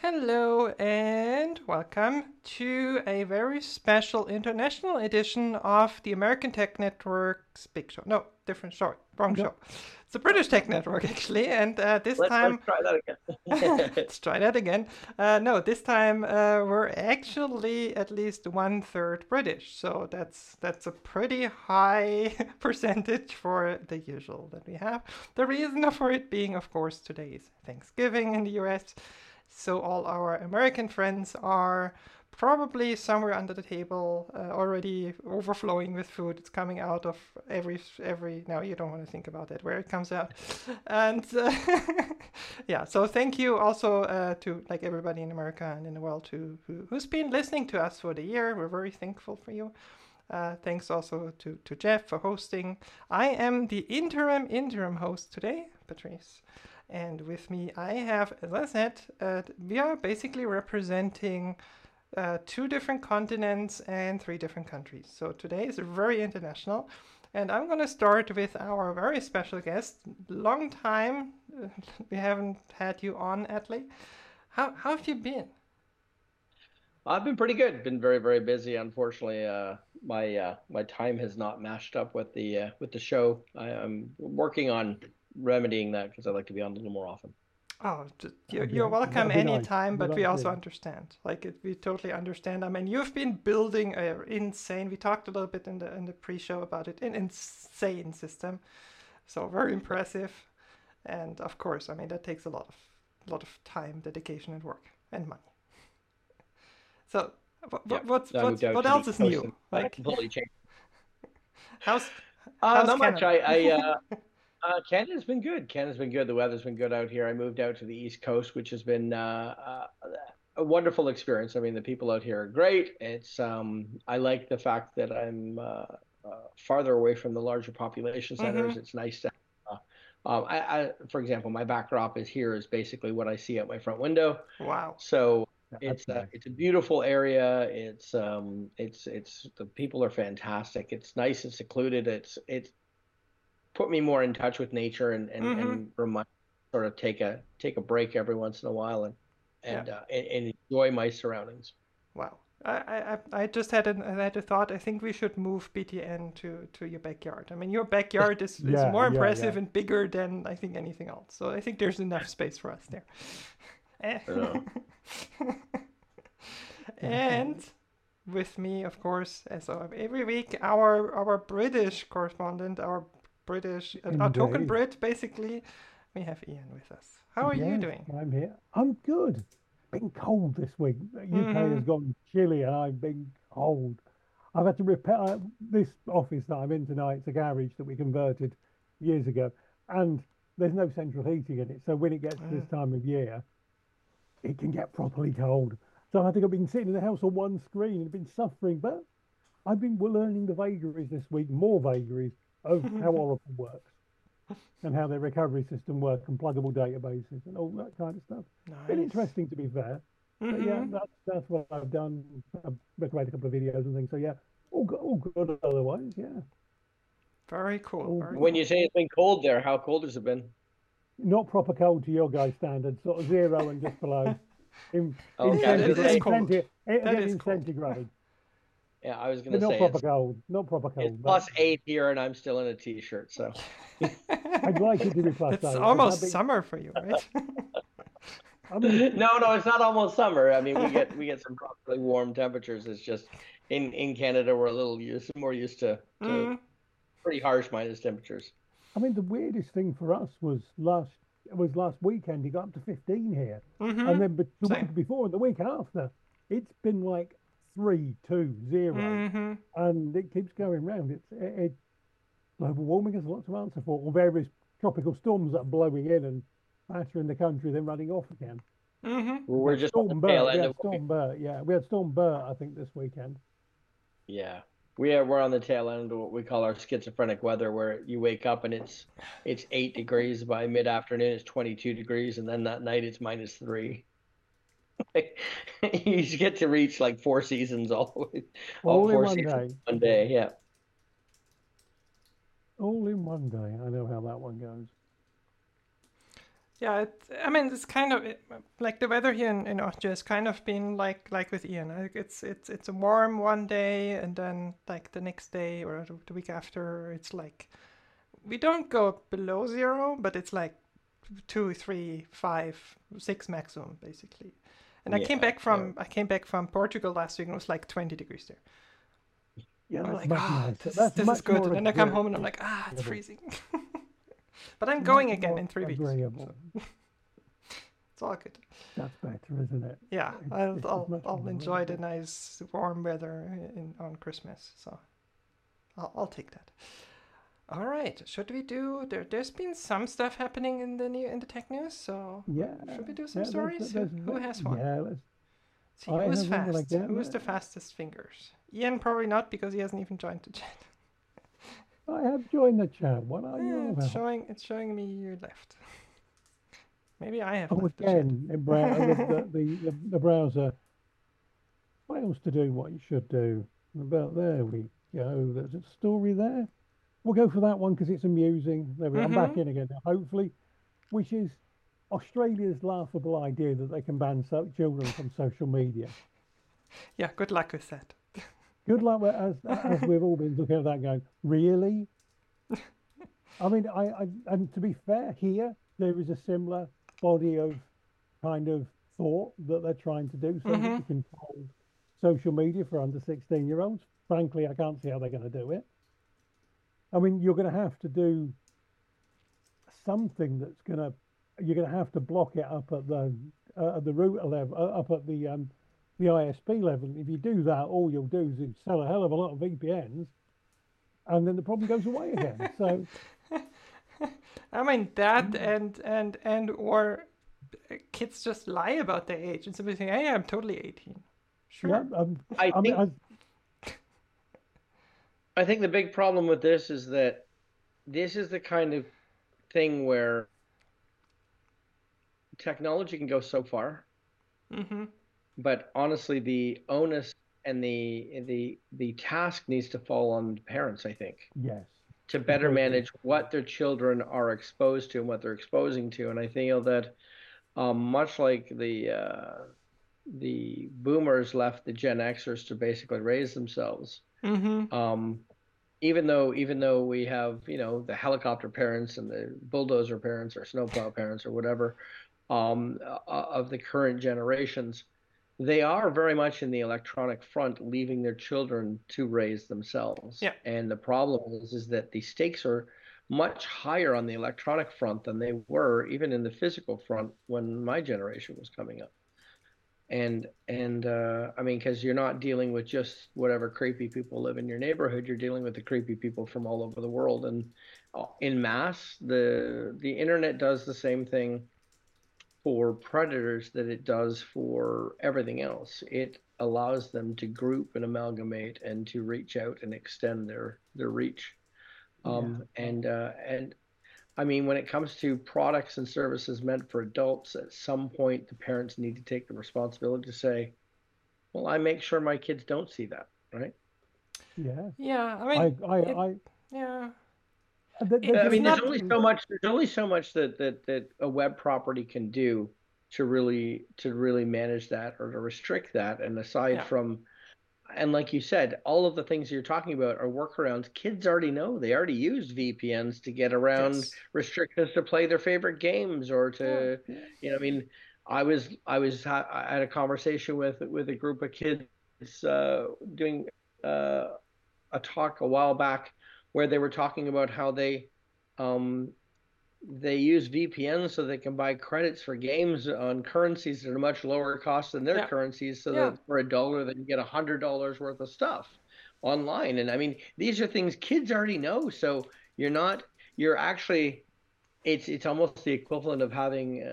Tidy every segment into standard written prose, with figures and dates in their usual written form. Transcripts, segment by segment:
Hello and welcome to a very special international edition of the American Tech Network's Big Show. No, different show, wrong No, show. It's the British Tech Network actually, and this Let's time try that again. let's try that again. No, this time we're actually at least 1/3 British, so that's a pretty high percentage for the usual that we have. The reason for it being, of course, today is Thanksgiving in the U.S. So all our American friends are probably somewhere under the table, already overflowing with food. It's coming out of every. Now you don't want to think about it where it comes out, and yeah. So thank you also to like everybody in America and in the world who's been listening to us for the year. We're very thankful for you. Thanks also to Jeff for hosting. I am the interim host today, Patrice. And with me, I have, as I said, we are basically representing two different continents and three different countries. So today is very international. And I'm going to start with our very special guest. Long time we haven't had you on, Atlee. How have you been? I've been pretty good. Been very, very busy. Unfortunately, my time has not matched up with the show. I'm working on remedying that because I'd like to be on a little more often. Oh, that'd be, you're welcome that'd be nice. anytime, We'd but like we to also hear. understand. We totally understand. I mean, you've been building a insane. We talked a little bit in the pre-show about it. An insane system, so very impressive. And of course, I mean that takes a lot of time, dedication, and work and money. So, Yeah, I moved out what to the else is coast new? and Like, completely changed. how's how's Not much. Canada? Canada's been good. Canada's been good. The weather's been good out here. I moved out to the East Coast, which has been a wonderful experience. I mean, the people out here are great. I like the fact that I'm farther away from the larger population Mm-hmm. centers. It's nice to, for example, my backdrop is here is basically what I see out my front window. Wow. So That's nice. it's a beautiful area. It's the people are fantastic. It's nice and secluded. It's put me more in touch with nature Mm-hmm. and remind sort of take a break every once in a while Yeah. and enjoy my surroundings. Wow. I just had a thought. I think we should move BTN to your backyard. I mean, your backyard is Yeah, more yeah, impressive yeah. and bigger than I think anything else. So I think there's enough space for us there. Eh. Uh, And with me, of course, as of every week, our British correspondent, our token Indeed. Brit, basically, we have Ian with us. How are you Yes, doing? I'm here. I'm good. Been cold this week. The UK has Mm-hmm. gone chilly and I've been cold. I've had to repair this office that I'm in tonight. It's a garage that we converted years ago, and there's no central heating in it. So when it gets to this time of year, it can get properly cold. So I think I've been sitting in the house on one screen and been suffering, but I've been learning the vagaries this week, more vagaries of how Oracle works and how their recovery system works and pluggable databases and all that kind of stuff. Been Nice. interesting to be fair. But yeah, Mm-hmm. that's what I've done. I've made a couple of videos and things. So yeah, all good otherwise. Yeah, Very cool. all Very good. when you cool. say it's been cold there, how cold has it been? Not proper cold to your guys' standards, sort of zero and just below. In Okay, I Yeah, was it gonna is say cold. That again is in cold. centigrade, yeah, I was but gonna not say proper cold. Not proper it's cold. But +8 here and I'm still in a t-shirt. So I'd like it to be plus That's eight because almost summer for you, right? I mean, no, it's not almost summer. I mean, we get some properly warm temperatures. It's just in Canada we're a little more used to Mm, pretty harsh minus temperatures. the weirdest thing for us was last weekend. It got up to 15 here, and mm-hmm. then the Same. week before and the week after, it's been like 3, 2, 0, Mm-hmm. and it keeps going round. Global warming has a lot to answer for, or various tropical storms that are blowing in and battering the country, then running off again. Mm-hmm. We We're had just on the Storm tail Bert. We end had of what we Storm Bert. Yeah, we had Storm Bert. I think this weekend. yeah. We're on the tail end of what we call our schizophrenic weather, where you wake up and it's 8 degrees by mid-afternoon, it's 22 degrees, and then that night it's -3. You just get to reach like four seasons all All in four one seasons day. in one day. Yeah. All in one day. I know how that one goes. Yeah, I mean, it's kind of like the weather here in Austria has kind of been like with Ian. Like it's a warm one day, and then like the next day or the week after, it's like we don't go below zero, but it's like 2, 3, 5, 6 maximum basically. And Yeah. I came back from Portugal last week and it was like 20 degrees there. Yeah, I'm that's like, much nicer. this That's is much good. more And then I come home and I'm agreeable. like, it's freezing. But I'm Much going again more in 3 weeks. agreeable. So it's all good. That's better, isn't it? Yeah, It's much I'll more enjoy the agreeable. nice warm weather on Christmas. So I'll take that. All right, should we do? There's been some stuff happening in the tech news. So Yeah, should we do some yeah. stories? Who has one? Yeah. Let's. See I who's have one when I fast. get Who's the there. fastest fingers? Ian probably not because he hasn't even joined the chat. I have joined the chat. What are you on It's about? showing me you left. Maybe I have Oh, left the chat. again, the browser fails to do what you should do. About there we go. There's a story there. We'll go for that one because it's amusing. There we go. I'm back in again now. Hopefully, which is Australia's laughable idea that they can ban children from social media. Yeah, good luck with that. Good luck as we've all been looking at that going, really? I mean, and to be fair, here there is a similar body of kind of thought that they're trying to do something to control social media for under 16-year-olds. Frankly, I can't see how they're going to do it. I mean, you're going to have to do something you're going to have to block it up at the router level, up at the ISP level. If you do that, all you'll do is sell a hell of a lot of VPNs, and then the problem goes away again. So, I mean that and or kids just lie about their age and simply say, "Hey, I'm totally 18." Sure. yeah, I think I think the big problem with this is that this is the kind of thing where technology can go so far, but honestly, the onus and the task needs to fall on parents, I think, yes, to better completely. manage what their children are exposed to and what they're exposing to. And I feel that much like the boomers left the Gen Xers to basically raise themselves. Even though we have, the helicopter parents and the bulldozer parents or snowplow parents or whatever, of the current generations, they are very much in the electronic front, leaving their children to raise themselves. Yeah. And the problem is that the stakes are much higher on the electronic front than they were even in the physical front when my generation was coming up. And I mean, because you're not dealing with just whatever creepy people live in your neighborhood, you're dealing with the creepy people from all over the world. And in mass, the internet does the same thing for predators that it does for everything else. It allows them to group and amalgamate and to reach out and extend their reach. And I mean, when it comes to products and services meant for adults, at some point the parents need to take the responsibility to say, well, I make sure my kids don't see that, right? Yeah. Yeah, I mean, yeah. I mean, not... there's only so much that a web property can do to really manage that or to restrict that. And aside from, and like you said, all of the things you're talking about are workarounds. Kids already know. They already use VPNs to get around restrictions to play their favorite games or to, I mean, I had a conversation with a group of kids doing a talk a while back where they were talking about how they use VPNs so they can buy credits for games on currencies that are much lower cost than their currencies, so that for $1 they can get $100 worth of stuff online. And I mean, these are things kids already know. So you're actually, it's almost the equivalent of having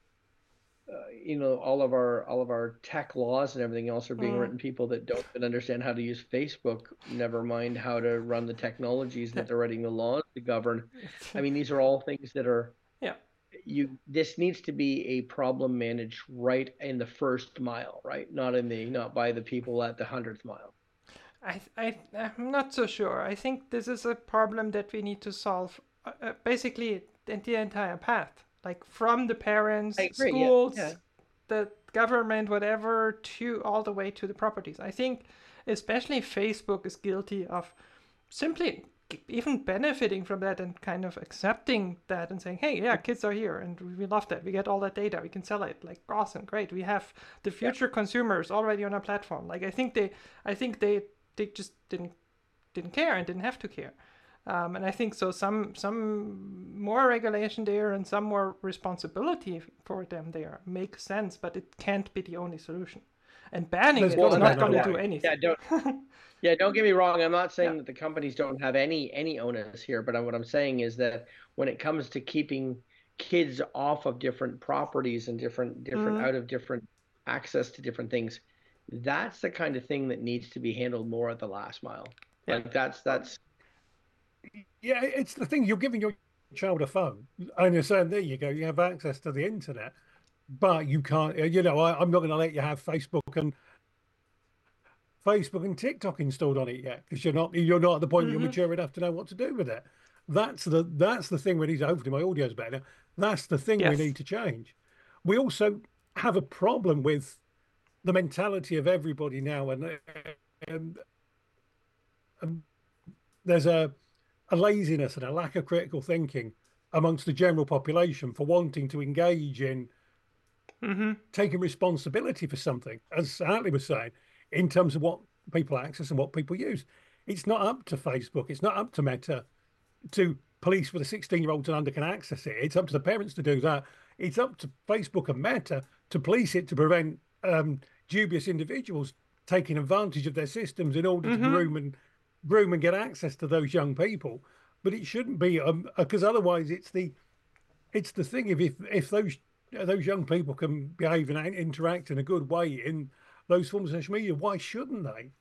all of our tech laws and everything else are being written people that don't even understand how to use Facebook, never mind how to run the technologies that they're writing the laws to govern. I mean, these are all things that are this needs to be a problem managed right in the first mile, right? Not by the people at the 100th mile. I'm not so sure. I think this is a problem that we need to solve basically the entire path. like from the I parents, agree. Yeah, yeah, schools, the government, whatever, to all the way to the properties. I think especially Facebook is guilty of simply even benefiting from that and kind of accepting that and saying, hey, yeah, kids are here and we love that. We get all that data. We can sell it. Like, awesome, great. We have the yeah. future consumers already on our platform. Like, I think they just didn't care and didn't have to care. And I think so. Some more regulation there and some more responsibility for them there makes sense, but it can't be the only solution. And banning There's it got is to Well, be not that, going another to yeah, do way. yeah. anything. Don't get me wrong. I'm not Yeah. saying that the companies don't have any onus here, but what I'm saying is that when it comes to keeping kids off of different properties and different Mm, out of different access to different things, that's the kind of thing that needs to be handled more at the last mile. yeah. Like that's Yeah, it's the thing. You're giving your child a phone, and you're saying, there you go, you have access to the internet, but you can't. I'm not going to let you have Facebook and TikTok installed on it yet because you're not at the point you're Mm-hmm. mature enough to know what to do with it. That's the thing we need to. Hopefully, my audio's better. That's the thing we Yes. need to change. We also have a problem with the mentality of everybody now, and, and there's a laziness and a lack of critical thinking amongst the general population for wanting to engage in Mm-hmm. taking responsibility for something, as Hartley was saying, in terms of what people access and what people use. It's not up to Facebook, it's not up to Meta to police whether 16-year-olds and under can access it. It's up to the parents to do that. It's up to Facebook and Meta to police it to prevent dubious individuals taking advantage of their systems in order to Mm-hmm. groom and get access to those young people. But it shouldn't be because otherwise it's the thing if those young people can behave and interact in a good way in those forms of social media, why shouldn't they?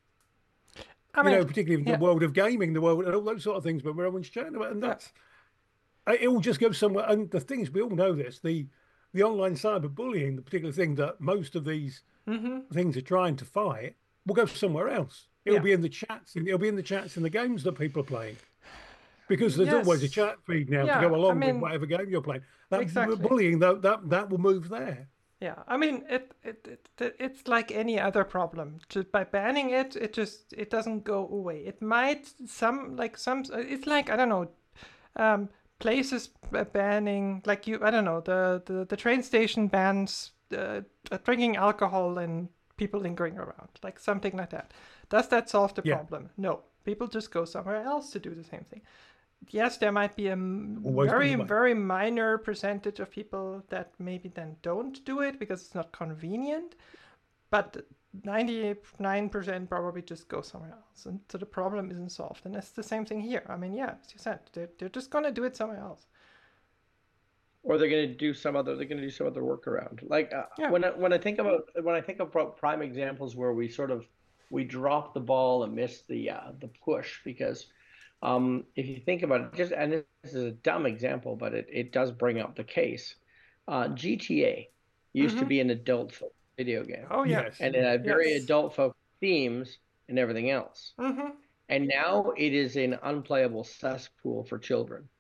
I mean, Particularly in the yeah, world of gaming, the world and all those sort of things. But we're always chatting about, and yeah. it will just go somewhere. And the thing is, we all know this: the online cyberbullying, the particular thing that most of these Mm-hmm. things are trying to fight, will go somewhere else. It'll Yeah. be in the chats, and it'll be in the chats in the games that people are playing. Because there's always a Yes. chat feed now to Yeah. go I along with mean, whatever game you're playing. That exactly. bullying, that will move there. Yeah. I mean, it's like any other problem. Just by banning it, it doesn't go away. It might some. It's like, I don't know. Um, Places banning, like, you, I don't know, the train station bans drinking alcohol and people lingering around, like something like that. Does that solve the Yeah, problem? No. People just go somewhere else to do the same thing. Yes, there might be a always been very, the way. very minor percentage of people that maybe then don't do it because it's not convenient, but 99% probably just go somewhere else. And so the problem isn't solved. And it's the same thing here. I mean, yeah, as you said, they're just going to do it somewhere else. or they're going to do some other workaround. Like Yeah. when I think about prime examples where we drop the ball and miss the push because if you think about it, and this is a dumb example, but it does bring up the case. GTA used to Mm-hmm. be an adult video game, Oh, yeah. Yes. and it had very Yes. adult focused themes and everything else. Mm-hmm. And now it is an unplayable cesspool for children,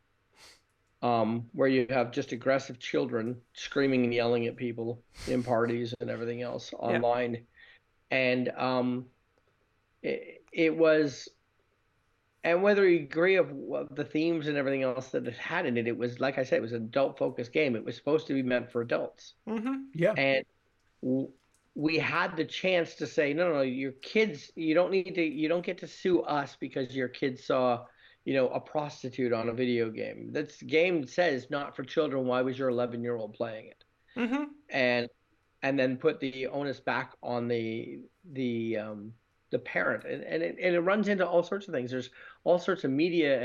where you have just aggressive children screaming and yelling at people in parties and everything else Yeah. online. And it was, and whether you agree of the themes and everything else that it had in it, it was, like I said, it was an adult focused game. It was supposed to be meant for adults. Mm-hmm. Yeah. And we had the chance to say, no, your kids, you don't get to sue us because your kid saw, a prostitute on a video game. That's game says not for children. Why was your 11-year-old playing it? Mm-hmm. And then put the onus back on the parent, and it runs into all sorts of things. There's all sorts of media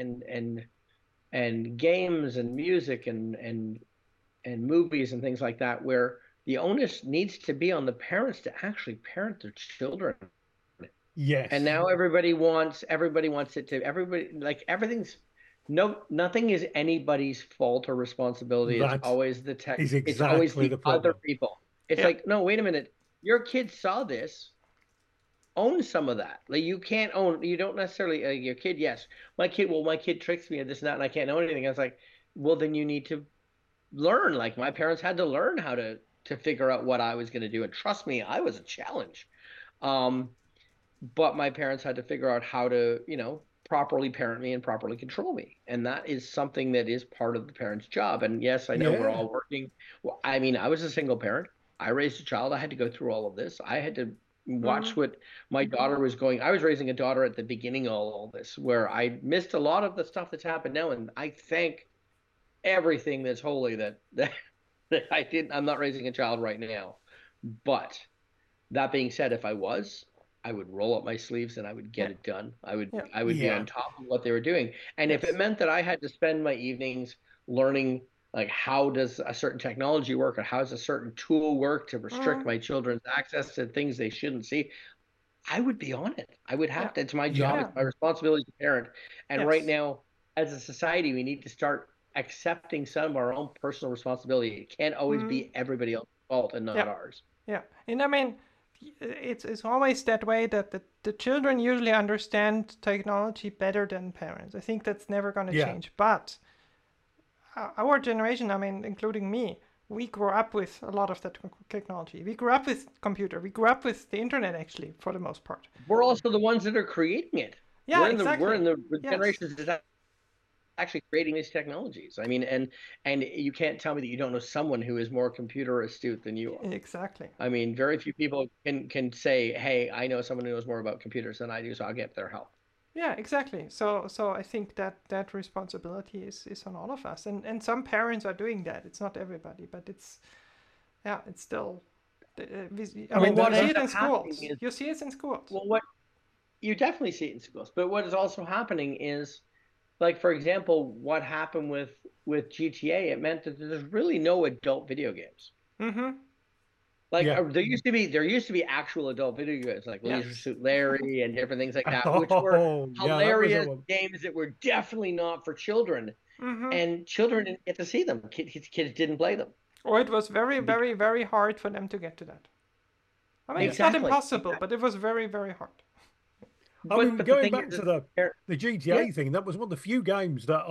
and games and music and movies and things like that where the onus needs to be on the parents to actually parent their children. Yes. And now everybody wants it to like everything's nothing is anybody's fault or responsibility. It's That always the tech. is It's always exactly the the other problem. people. It's Yeah. like, no, wait a minute. Your kid saw this. Own some of that. Like you can't own. You don't necessarily your kid. Yes, my kid. Well, my kid tricks me and this and that, and I can't know anything. I was like, well, then you need to learn. Like my parents had to learn how to figure out what I was going to do. And trust me, I was a challenge. Um, but my parents had to figure out how to, properly parent me and properly control me. And that is something that is part of the parent's job. And yes, I know we're Yeah. all working. Well, I mean, I was a single parent. I raised a child. I had to go through all of this. I had to watch what my daughter was going. I was raising a daughter at the beginning of all this, where I missed a lot of the stuff that's happened now. And I thank everything that's holy that I didn't. I'm not raising a child right now. But that being said, if I was, I would roll up my sleeves and I would get it done. I would Yeah. I would be Yeah. on top of what they were doing. And if it meant that I had to spend my evenings learning like how does a certain technology work or how does a certain tool work to restrict my children's access to things they shouldn't see, I would be on it. I would have to. It's my job. Yeah. It's my responsibility as a parent. And right Yes. now, as a society, we need to start accepting some of our own personal responsibility. It can't always be everybody else's fault and not Yeah. ours. Yeah, and I mean, it's always that way that the children usually understand technology better than parents. I think that's never going to Yeah. change. But our generation, I mean, including me, we grew up with a lot of that technology. We grew up with computer. We grew up with the internet, actually, for the most part. We're also the ones that are creating it. Yeah, We're in exactly. the Yes. generations that actually creating these technologies. I mean, and you can't tell me that you don't know someone who is more computer astute than you are. Exactly. I mean, very few people can say, "Hey, I know someone who knows more about computers than I do, so I'll get their help." Yeah, exactly. So I think that responsibility is on all of us, and some parents are doing that. It's not everybody, but it's still. I mean, what you see ends it in up happening schools. is- You see it in schools. Well, what you definitely see it in schools, but what is also happening is, like for example, what happened with GTA, it meant that there's really no adult video games. Mm-hmm. Like Yeah. there used to be actual adult video games like Yes. Leisure Suit Larry and different things like that, which were Oh, yeah, that was a hilarious one. games that were definitely not for children, Mm-hmm. and children didn't get to see them. Kids didn't play them. Or it was very, very, very hard for them to get to that. I mean, it's not Exactly. impossible, but it was very, very hard. I mean, the going thing back is to that- the GTA Yeah. thing, that was one of the few games that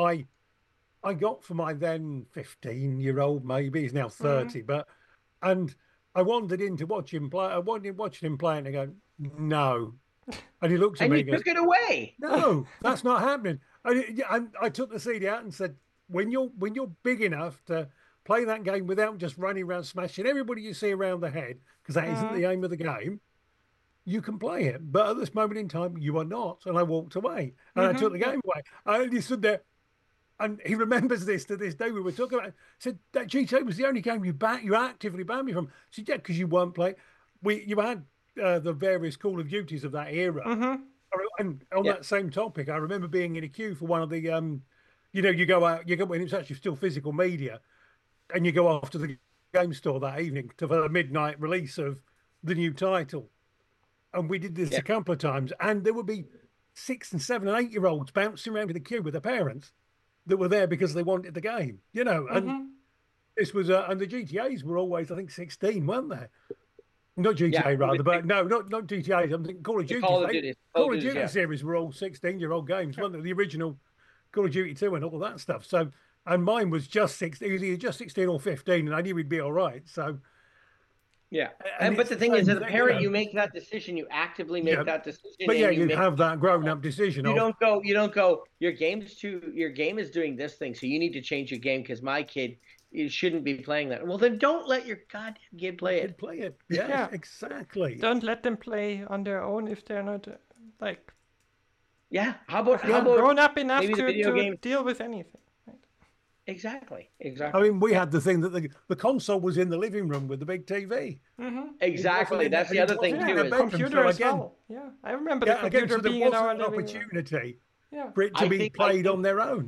I got for my then 15-year-old, maybe he's now 30, and I wandered in to watch him play. I wanted watching him play, and I go, no, and he looked at and me you and goes, took it away. no, that's not happening. And I took the CD out and said, when you're big enough to play that game without just running around smashing everybody you see around the head, because that isn't the aim of the game, you can play it. But at this moment in time, you are not. And I walked away, and I took the game away. I only stood there, and he remembers this to this day. We were talking about. Said that GTA was the only game you actively banned me from. I said, yeah, because you weren't playing. You had the various Call of Duties of that era. And on that same topic, I remember being in a queue for one of the, you go when it's actually still physical media, and you go off to the game store that evening for the midnight release of the new title. And we did this a couple of times, and there would be 6 and 7 and 8-year-olds bouncing around in the queue with their parents that were there because they wanted the game, and this was, and the GTAs were always, I think, 16, weren't they? Not GTA, rather, but no, not GTA. I'm thinking Call of Duty. Call of Duty series were all 16-year-old games, weren't they? The original Call of Duty 2 and all that stuff. So, and mine was just 16, either just 16 or 15, and I knew we'd be all right. So, yeah. And But the thing is, as a parent, you make that decision. You actively make that decision. But yeah, you make have that grown-up decision. You don't go. Your game is doing this thing, so you need to change your game because my kid shouldn't be playing that. Well, then don't let your goddamn kid play it. Play it. Yeah, exactly. Don't let them play on their own if they're not like. Yeah. How about grown up enough to to deal with anything? Exactly. I mean, we had the thing that the console was in the living room with the big TV. Exactly. That's the other thing too. The computer as well. Yeah, I remember the computer being in our living room. Opportunity for it to be played on their own.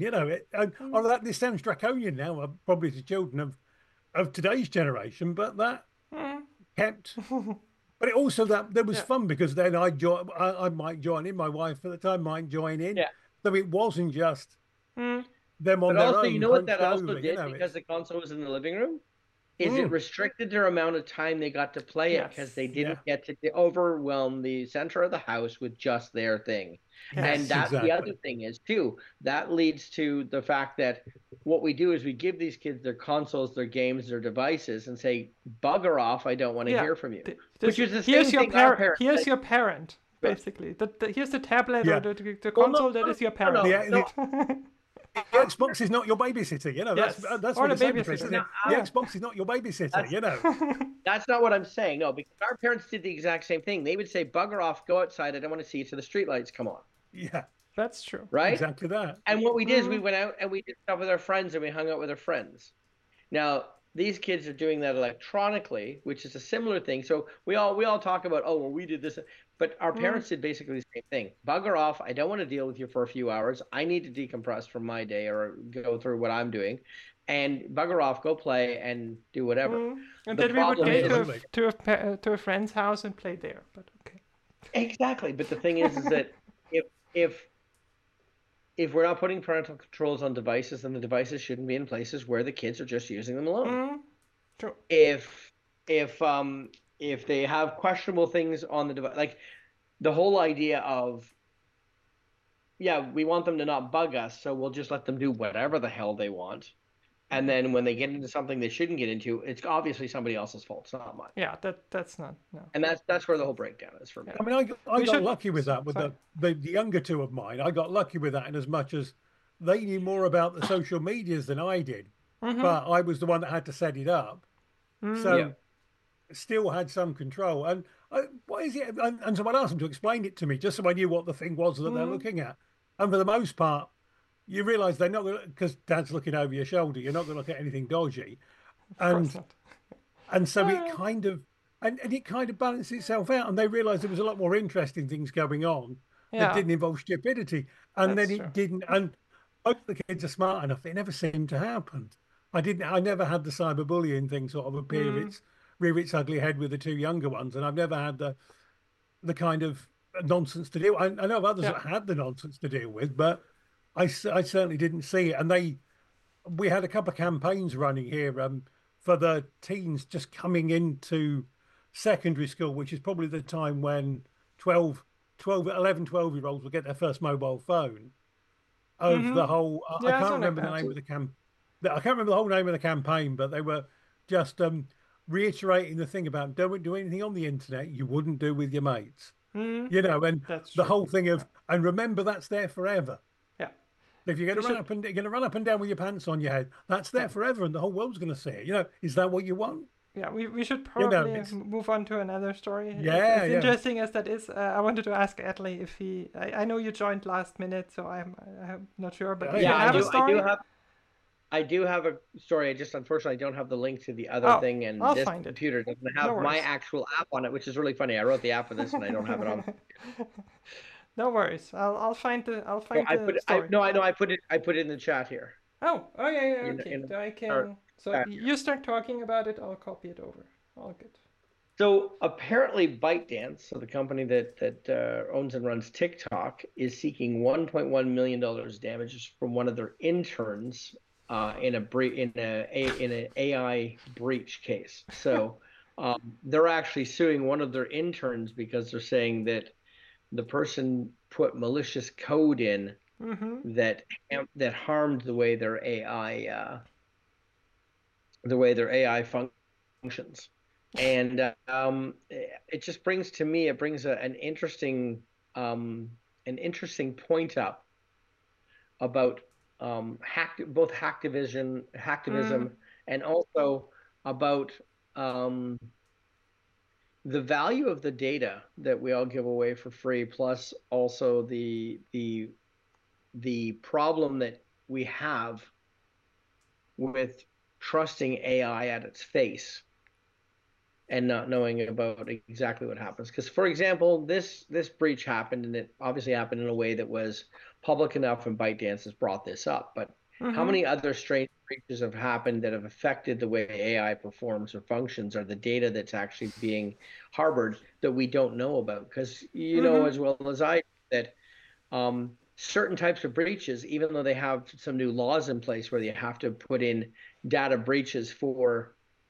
This sounds draconian now, probably to children of today's generation, but that kept. But it also there was fun because then I might join in. My wife at the time might join in. Yeah. So it wasn't just them on but their also, own. you know what that also over, did because the console was in the living room? is it restricted their amount of time they got to play it because they didn't get to overwhelm the center of the house with just their thing. Yes. And that's the other thing is too, that leads to the fact that what we do is we give these kids their consoles, their games, their devices, and say, bugger off, I don't want to hear from you. Which is the same thing our parents Here's say. your parent, basically. Here's the tablet or the console that is your parent. The Xbox is not your babysitter, you know. That's or what the it's babysitter. The Xbox is not your babysitter, you know. That's not what I'm saying. No, because our parents did the exact same thing. They would say, bugger off, go outside. I don't want to see you till the streetlights come on. Yeah. That's true. Right? Exactly that. And what we did is we went out and we did stuff with our friends and we hung out with our friends. Now, these kids are doing that electronically, which is a similar thing. So we all talk about, oh, well, we did this. But our parents did basically the same thing. Bugger off. I don't want to deal with you for a few hours. I need to decompress from my day or go through what I'm doing. And bugger off, go play and do whatever. And then we would go to a friend's house and play there. But okay. Exactly. But the thing is that if we're not putting parental controls on devices, then the devices shouldn't be in places where the kids are just using them alone. True. If they have questionable things on the device, like the whole idea of, we want them to not bug us, so we'll just let them do whatever the hell they want. And then when they get into something they shouldn't get into, it's obviously somebody else's fault. It's not mine. Yeah, that's not. No. And that's where the whole breakdown is for me. I mean, I got lucky with that with the younger two of mine. I got lucky with that in as much as they knew more about the social medias than I did. But I was the one that had to set it up. So still had some control. And what is it? And so I asked them to explain it to me just so I knew what the thing was that they're looking at. And for the most part, you realise they're not going to, because Dad's looking over your shoulder, you're not going to look at anything dodgy. And so it kind of, and it kind of balanced itself out. And they realised there was a lot more interesting things going on that didn't involve stupidity. And then it didn't. And both the kids are smart enough. It never seemed to happen. I never had the cyberbullying thing sort of rear its ugly head with the two younger ones. And I've never had the kind of nonsense to deal with. I know of others that had the nonsense to deal with, but I certainly didn't see it. And we had a couple of campaigns running here for the teens just coming into secondary school, which is probably the time when 11, 12-year-olds will get their first mobile phone. Of the whole, I can't remember the name of the I can't remember the whole name of the campaign, but they were just reiterating the thing about don't do anything on the internet you wouldn't do with your mates. You know, and the whole thing of, and remember that's there forever. If you're going to run up and down with your pants on your head, that's there forever, and the whole world's going to see it. You know, is that what you want? Yeah, we should probably move on to another story. Yeah, as interesting as that is, I wanted to ask Adley if he. I know you joined last minute, so I'm not sure, but you have a story. I do have a story. I just unfortunately don't have the link to the other thing, and this computer doesn't have my actual app on it, which is really funny. I wrote the app for this, and I don't have it on. No worries. I'll find the story. I put it in the chat here. Oh yeah. Okay. So I can. So you start talking about it. I'll copy it over. All good. So apparently, ByteDance, so the company that owns and runs TikTok, is seeking $1.1 million damages from one of their interns in an AI breach case. So they're actually suing one of their interns because they're saying that the person put malicious code in that harmed the way their AI functions, and it just brings an interesting point up about hacktivism, and also about the value of the data that we all give away for free, plus also the problem that we have with trusting AI at its face and not knowing about exactly what happens. Because, for example, this breach happened, and it obviously happened in a way that was public enough, and ByteDance has brought this up. But how many other strange breaches have happened that have affected the way AI performs or functions, or the data that's actually being harbored that we don't know about? Because you know as well as I that certain types of breaches, even though they have some new laws in place where you have to put in data breaches for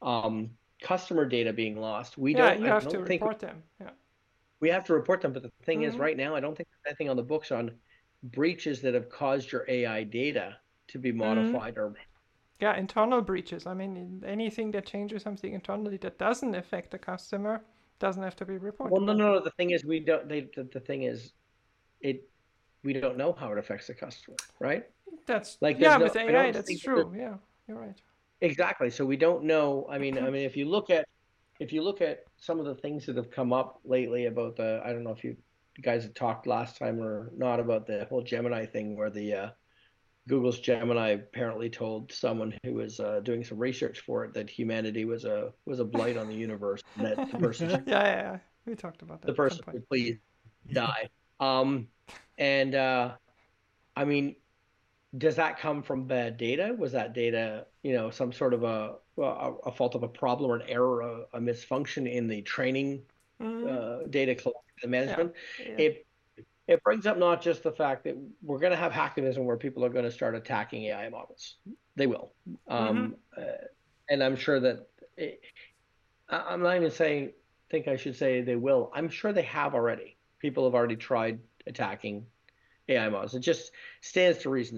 customer data being lost. We Yeah, don't. you I have to don't think report them. Yeah. we have to report them. But the thing is, Hmm. right now, I don't think there's anything on the books on breaches that have caused your AI data to be Hmm. modified or. Yeah, internal breaches. I mean, anything that changes something internally that doesn't affect the customer doesn't have to be Well, reported. no. The thing is, we don't. The thing is, it. We don't know how it affects the customer, right? That's Like, there's yeah, no. with I AI, don't that's think that true. Yeah, you're right. exactly. So we don't know. I mean, if you look at some of the things that have come up lately about I don't know if you guys had talked last time or not about the whole Gemini thing, where the Google's Gemini apparently told someone who was doing some research for it that humanity was a blight on the universe, and that Yeah, yeah, yeah. We talked about that the at some person point. should please die. And I mean, does that come from bad data? Was that data, some sort of a fault of a problem or an error, a misfunction in the training Hmm. data collection and Yeah, management? yeah. It brings up not just the fact that we're going to have hacktivism where people are going to start attacking AI models. They will, Hmm. and I'm sure that I'm not even saying think I should say they will. I'm sure they have already. People have already tried attacking AI models. It just stands to reason.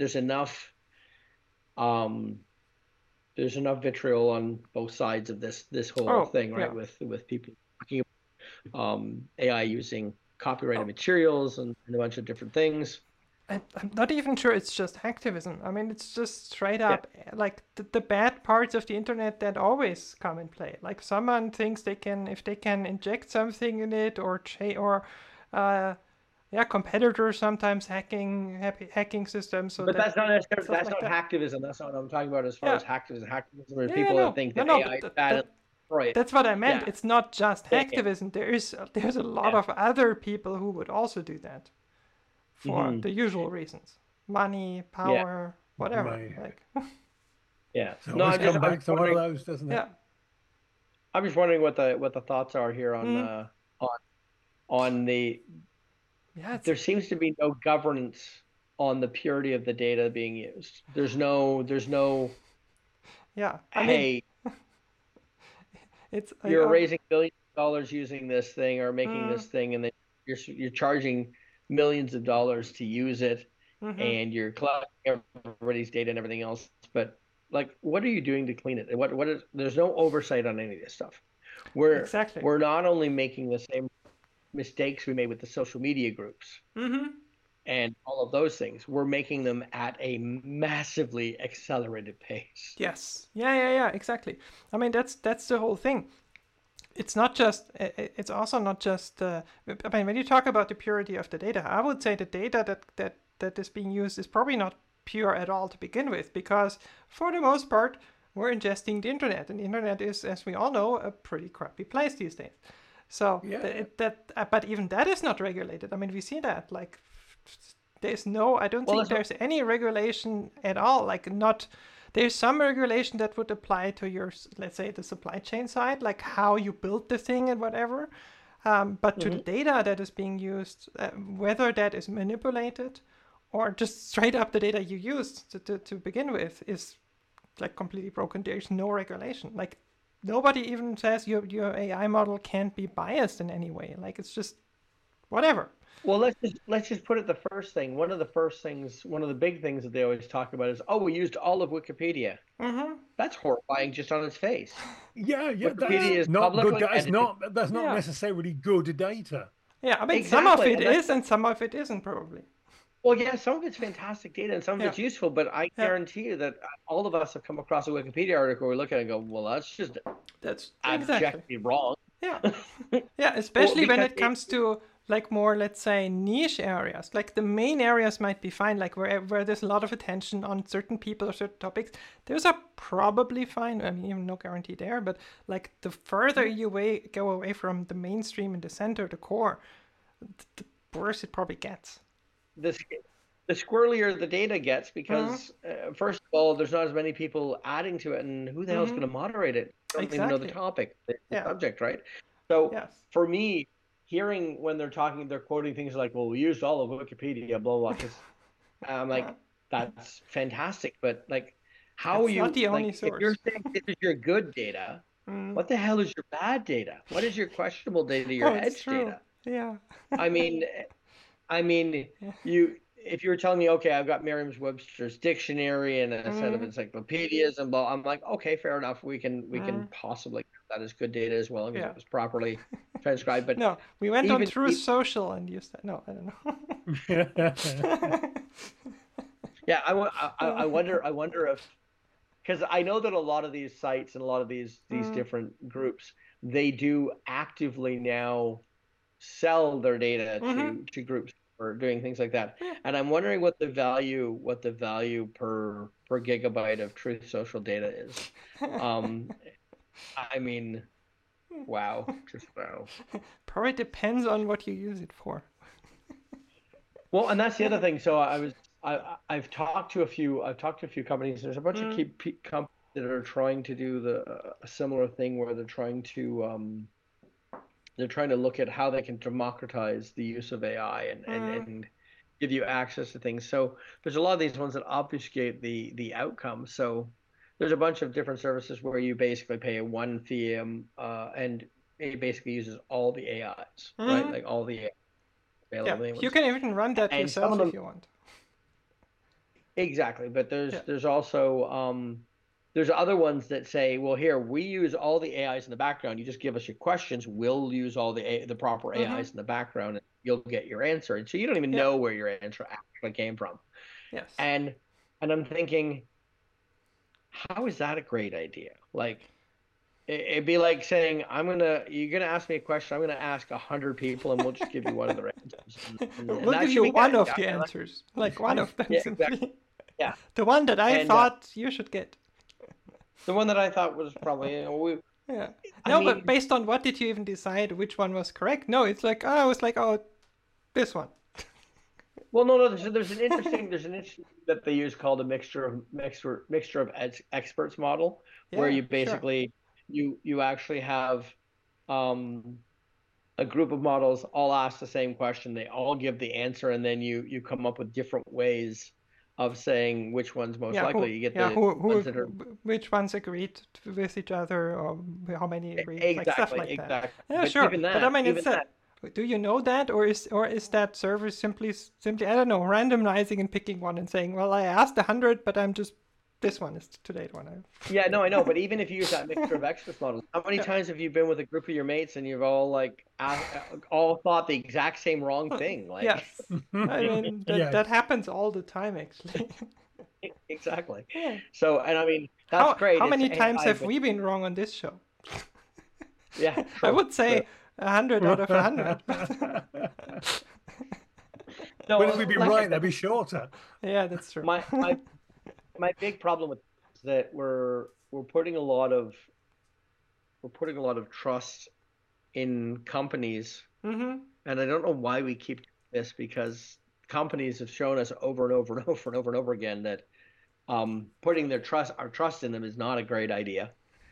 Um, there's enough vitriol on both sides of this whole Oh, thing, right? yeah. With people talking AI using copyrighted Oh, materials and a bunch of different things. I'm not even sure it's just hacktivism. I mean, it's just straight Yeah, up like the bad parts of the internet that always come in play. Like someone thinks if they can inject something in it or uh, yeah, competitors sometimes hacking systems so but that that's not necessarily stuff that's like not that. hacktivism. That's not what I'm talking about as far Yeah, as hacktivism. Hacktivism are yeah, yeah, people that no, think no, that no. AI But is bad and destroy it. that's what I meant. Yeah, It's not just yeah, yeah, hacktivism. There's a lot yeah. of other people who would also do that for Hmm. the usual reasons: money, Yeah, power, whatever. Maybe. Like, yeah. So No, always I'm just come I'm back just to one of wondering. those, doesn't it? yeah. I'm just wondering what the thoughts are here Mm, on on the. yeah, it's There seems to be no governance on the purity of the data being used. There's no. yeah. I mean, Hey, it's you're raising billions of dollars using this thing or making mm, this thing, and then you're charging millions of dollars to use it, mm-hmm, and you're collecting everybody's data and everything else. But like, what are you doing to clean it? What is? There's no oversight on any of this stuff. We're exactly. we're not only making the same mistakes we made with the social media groups Mm-hmm. and all of those things. We're making them at a massively accelerated pace. Yes. Yeah, yeah, yeah. Exactly. I mean, that's the whole thing. It's not just. It's also not just. I mean, when you talk about the purity of the data, I would say the data that is being used is probably not pure at all to begin with, because for the most part, we're ingesting the internet, and the internet is, as we all know, a pretty crappy place these days. So Yeah. but even that is not regulated. I mean, we see that like there's no. I don't Well, think that's what, there's any regulation at all. Like not. There's some regulation that would apply to your, let's say, the supply chain side, like how you build the thing and whatever. But to the mhm. data that is being used, whether that is manipulated or just straight up the data you used to begin with is like completely broken. There's no regulation. Like nobody even says your AI model can't be biased in any way. Like it's just whatever. Well, let's just put it the first thing. One of the first things, one of the big things that they always talk about is, oh, we used all of Wikipedia. Mm-hmm. That's horrifying just on its face. Yeah, yeah, that's Wikipedia is not good. publicly edited. That's not Yeah. necessarily good data. Yeah. I mean, some of Exactly, it and that's is, and some of it isn't probably. well, yeah, some of it's fantastic data and some of Yeah. it's useful, but I Yeah. guarantee you that all of us have come across a Wikipedia article, we look at it and go, well, that's just That's exactly. abjectly wrong. Yeah. Yeah, Well, especially when because it comes to like more, let's say, niche areas. Like the main areas might be fine, like where there's a lot of attention on certain people or certain topics. Those are probably fine. I mean, even no guarantee there, but like the further you go away from the mainstream and the center, the core, the worse it probably gets. the the squirrelier the data gets Mm-hmm. because first of all, there's not as many people adding to it, and who the hell's Mm-hmm. going to moderate it? You don't even know the Exactly. topic, the Yeah. subject, right? So Yes. for me, hearing when they're quoting things like, "Well, we used all of Wikipedia," blah blah, because I'm like, that's fantastic, but like, How are It's you, not the only like, if you're source. saying this is your good data, Mm. what the hell is your bad data? What is your questionable data, your Oh, it's edge true. data? Yeah. I mean, Yeah. if you were telling me, okay, I've got Merriam-Webster's dictionary and a set of Mm. encyclopedias and blah, I'm like, okay, fair enough. We can Mm. possibly count that as good data as well as Yeah. it was properly transcribed. But No, we went on even Truth Social and used that. No, I don't know. yeah, I wonder if, because I know that a lot of these sites and a lot of these Mm. different groups, they do actively now sell their data Mhm. to groups or doing things like that. Yeah. And I'm wondering what the value per gigabyte of Truth Social data is. I mean, wow, just wow. Probably depends on what you use it for. Well, and that's the other thing. So I've talked to a few companies. There's a bunch of Mm. companies that are trying to do a similar thing where they're trying to look at how they can democratize the use of AI and give you access to things. So there's a lot of these ones that obfuscate the outcome. So there's a bunch of different services where you basically pay a one fee, and it basically uses all the AIs, right? Mhm. Like all the Yeah, available you ones. can even run that And some of yourself if them you want. exactly, but Yeah. there's also there's other ones that say, well, here we use all the AIs in the background. You just give us your questions. We'll use all the proper AIs in the background, and you'll get your answer. And so you don't even Yeah. know where your answer actually came from. Yes. And I'm thinking, how is that a great idea? Like, it'd be like saying, you're gonna ask me a question. I'm gonna ask 100 people, and we'll just give you one of the answers, and We'll that give should you be one good. of Yeah, the I like- answers, like one of them yeah, simply. exactly. Yeah, The one that I and thought you should get. the one that I thought was probably, Yeah. I No, mean, but based on what did you even decide which one was correct? No, it's like, oh, I was like, oh, this one. well, no, there's an interesting that they use called a mixture of experts model, where Yeah, you sure. basically you actually have a group of models all ask the same question, they all give the answer, and then you come up with different ways of saying which one's most Yeah, likely. You get the who ones that are which ones agreed with each other, or how many agreed, like stuff like that. exactly. Yeah, But sure. But I mean, even it's that, do you know that, or is that server simply I don't know, randomizing and picking one and saying, well, I asked 100, but I'm just this one is today's one. yeah, no, I know, but even if you use that mixture of experts models, how many Yeah. times have you been with a group of your mates and you've all all thought the exact same wrong thing? Like, Yes, I mean Yeah. that happens all the time actually. exactly. Yeah. So, and I mean, that's great. How It's many times AI, have but we been wrong on this show? yeah, I true, would say true. 100 out of 100. No, Wouldn't we be like I right? said, That'd be shorter. Yeah, that's true. my big problem with this is that we're putting a lot of trust in companies, Mm-hmm. and I don't know why we keep doing this, because companies have shown us over and over and over and over and over again that putting our trust in them is not a great idea.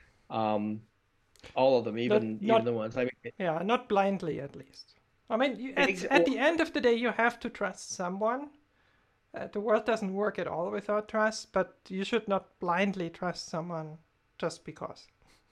All of them, even Not the ones. I mean, yeah, not blindly at least. I mean, at the end of the day, you have to trust someone. The world doesn't work at all without trust, but you should not blindly trust someone just because.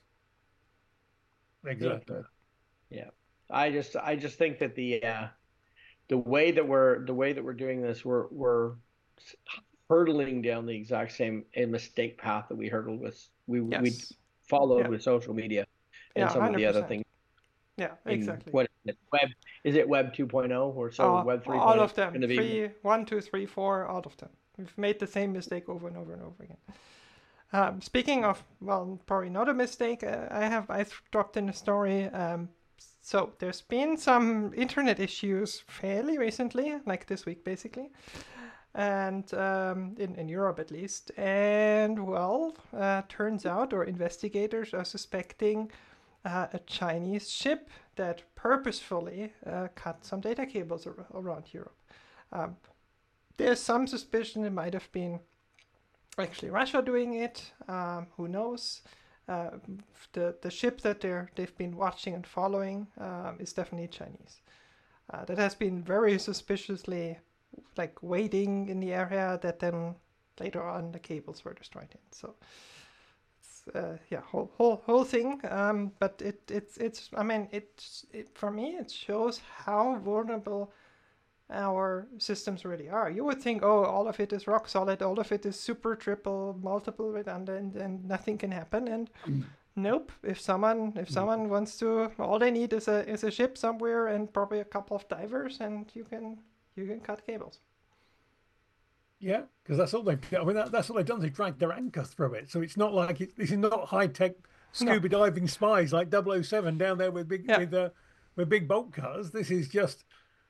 Exactly. yeah. I just think that the way that we're doing this, we're hurtling down the exact same mistake path that we hurtled with we Yes. followed Yeah. with social media and Yeah, some of the other 100%. things. Yeah, In exactly. what is it, Web 2.0 or so? Web 3.0 all of them. going to be 1, 2, 3, 4, all of them. We've made the same mistake over and over and over again. Speaking of, well, probably not a mistake, I dropped in a story. So there's been some internet issues fairly recently, like this week basically, and in Europe at least. And well, turns out, or investigators are suspecting a Chinese ship that purposefully cut some data cables around Europe. There's some suspicion it might have been actually Russia doing it. Who knows? The ship that they've been watching and following is definitely Chinese. That has been very suspiciously like waiting in the area that then later on the cables were destroyed in. So yeah, whole thing. But it's I mean it for me it shows how vulnerable our systems really are. You would think, oh, all of it is rock solid, all of it is super, triple, multiple redundant, and nothing can happen. And nope. If someone wants to, all they need is a ship somewhere and probably a couple of divers, and you can cut cables. Yeah, because that's all they've. I mean, that's all they've done. They dragged their anchor through it, so it's not like this is not high tech scuba diving spies like 007 down there with big with big bolt cutters. This is just.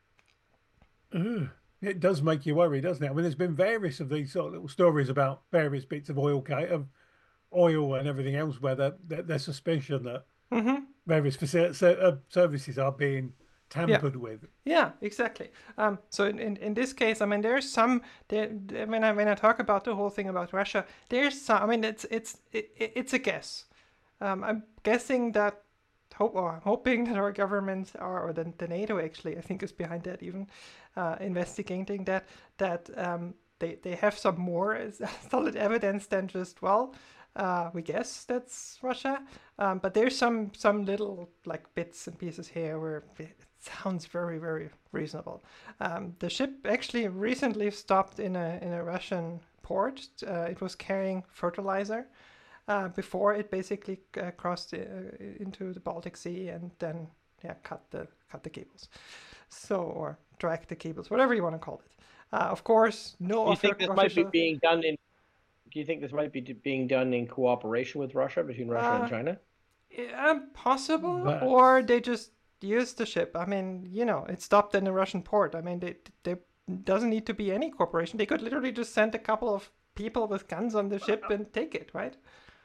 It does make you worry, doesn't it? I mean, there's been various of these sort of little stories about various bits of oil and everything else where there's suspicion that various services are being tampered with. Yeah, exactly. So in this case, I mean, there's some. When I talk about the whole thing about Russia, there's some. I mean, it's a guess. I'm guessing that. Hoping that our governments or the NATO actually, I think, is behind that even, investigating that they have some more solid evidence than just we guess that's Russia, but there's some little like bits and pieces here where it sounds very, very reasonable. The ship actually recently stopped in a Russian port. It was carrying fertilizer. Before it basically crossed into the Baltic Sea and then cut the cables, or drag the cables, whatever you want to call it. Of course, no. Do you think this might be being done in? Do you think this might be being done in cooperation with Russia, between Russia and China? Possible, or they just used the ship. I mean, it stopped in a Russian port. I mean, they doesn't need to be any cooperation. They could literally just send a couple of people with guns on the ship and take it, right?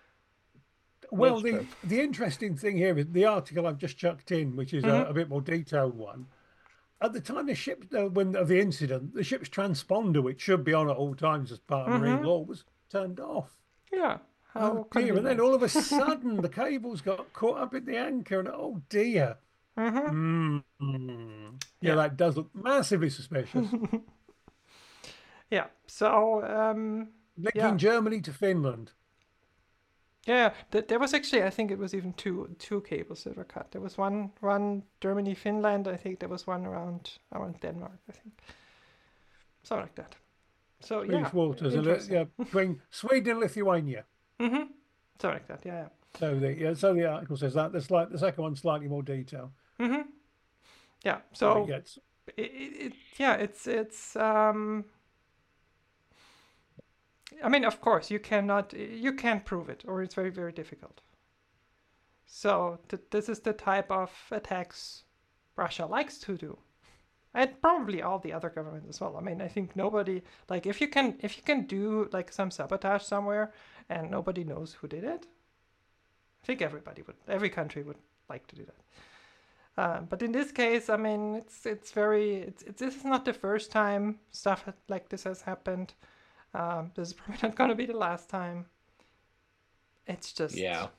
Well, the interesting thing here is the article I've just chucked in, which is a bit more detailed one. At the time the ship, of the incident, the ship's transponder, which should be on at all times as part of marine law, was turned off. Yeah. Oh dear! And then all of a sudden, the cables got caught up in the anchor, and oh dear. Yeah, that does look massively suspicious. Yeah. So linking Germany to Finland. Yeah, there was actually, I think it was even two cables that were cut. There was one Germany, Finland. I think there was one around Denmark. I think something like that. So Swedish waters, between Sweden and Lithuania. Something like that. Yeah. So the article says that. The second one's slightly more detail. Yeah. So it's. I mean, of course, you can't prove it, or it's very, very difficult. So this is the type of attacks Russia likes to do, and probably all the other governments as well. I mean, I think nobody, like, if you can do like some sabotage somewhere and nobody knows who did it, I think every country would like to do that. But in this case, I mean, this is not the first time stuff like this has happened. This is probably not going to be the last time. It's just yeah.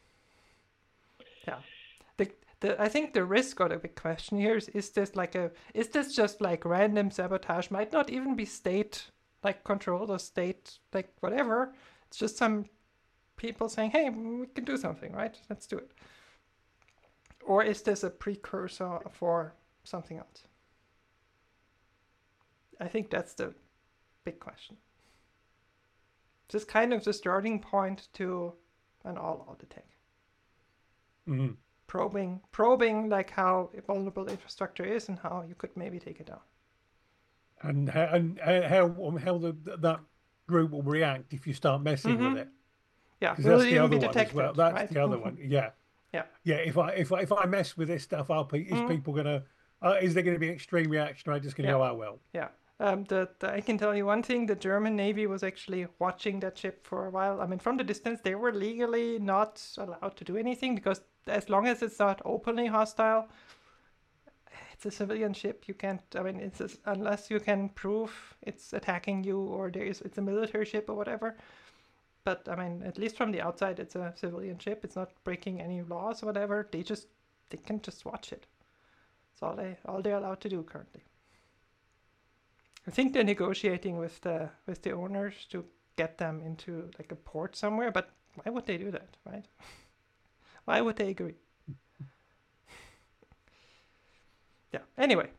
I think the risk or the big question here is this just like random sabotage? Might not even be state like controlled or state like whatever. It's just some people saying, "Hey, we can do something, right? Let's do it." Or is this a precursor for something else? I think that's the big question. This is kind of the starting point to an all-out attack. Probing like how vulnerable infrastructure is and how you could maybe take it down. And how that group will react if you start messing with it. Yeah, will it even be detected? Well. That's right? the other one. Yeah. If I mess with this stuff up, people gonna? Is there going to be an extreme reaction? Or are just going to go, well? Yeah. I can tell you one thing, the German Navy was actually watching that ship for a while. I mean, from the distance, they were legally not allowed to do anything because as long as it's not openly hostile, it's a civilian ship. You can't, I mean, unless you can prove it's attacking you or it's a military ship or whatever. But I mean, at least from the outside, it's a civilian ship. It's not breaking any laws or whatever. They can just watch it. That's all they're allowed to do currently. I think they're negotiating with the owners to get them into like a port somewhere. But why would they do that, right? Why would they agree? Yeah. Anyway,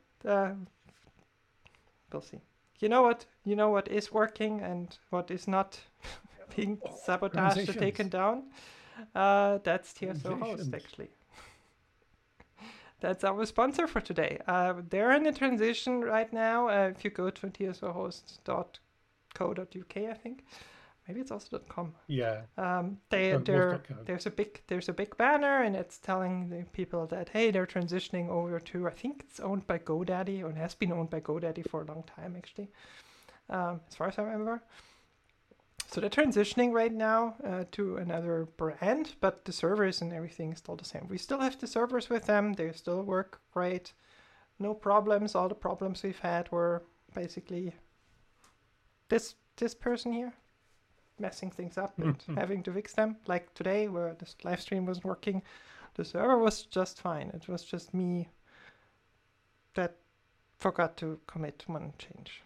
we'll see. You know what? You know what is working and what is not being sabotaged or taken down. That's TSO Host, actually. That's our sponsor for today. They're in a transition right now. If you go to tsohost.co.uk, I think. Maybe it's also .com. Yeah. There's a big banner, and it's telling the people that, hey, they're transitioning over to, I think it's owned by GoDaddy, or it has been owned by GoDaddy for a long time, actually, as far as I remember. So they're transitioning right now to another brand, but the servers and everything is still the same. We still have the servers with them. They still work great. No problems. All the problems we've had were basically this person here messing things up and having to fix them. Like today, where this live stream wasn't working, the server was just fine. It was just me that forgot to commit one change.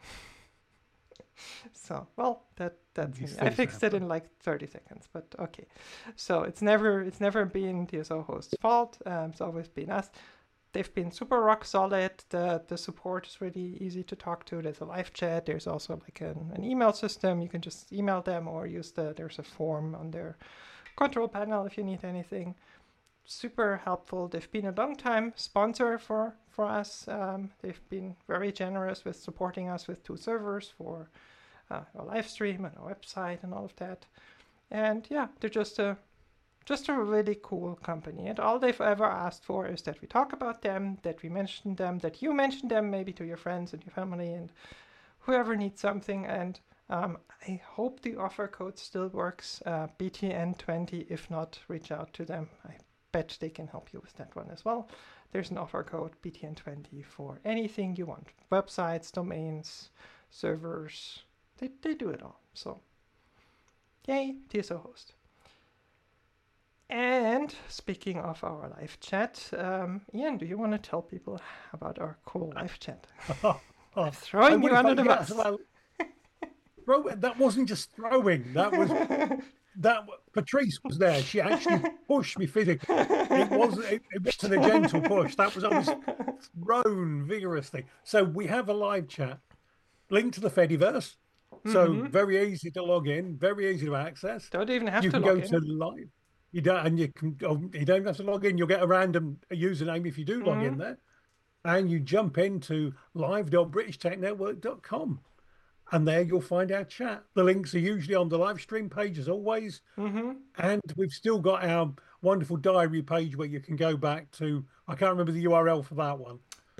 So, well, that's me. I fixed it in like 30 seconds, but okay. So it's never been TSO Host's fault. It's always been us. They've been super rock solid. The support is really easy to talk to. There's a live chat. There's also like an email system. You can just email them or there's a form on their control panel if you need anything. Super helpful. They've been a long time sponsor for us. They've been very generous with supporting us with 2 servers for our live stream and our website and all of that. And yeah, they're just a really cool company. And all they've ever asked for is that we talk about them, that we mention them, that you mention them maybe to your friends and your family and whoever needs something. And I hope the offer code still works, BTN20. If not, reach out to them. I bet they can help you with that one as well. There's an offer code BTN20 for anything you want. Websites, domains, servers, they do it all. So yay, TSO Host. And speaking of our live chat, Ian, do you want to tell people about our cool live chat? I'm throwing you under the bus. That wasn't just throwing. That Patrice was there. She actually pushed me physically. It wasn't a gentle push. I was thrown vigorously. So we have a live chat linked to the Fediverse. So very easy to log in, very easy to access. Don't even have to log in. You can go to live. You don't have to log in. You'll get a random username if you do log in there, and you jump into live.britishtechnetwork.com, and there you'll find our chat. The links are usually on the live stream page as always, and we've still got our wonderful diary page where you can go back to. I can't remember the URL for that one.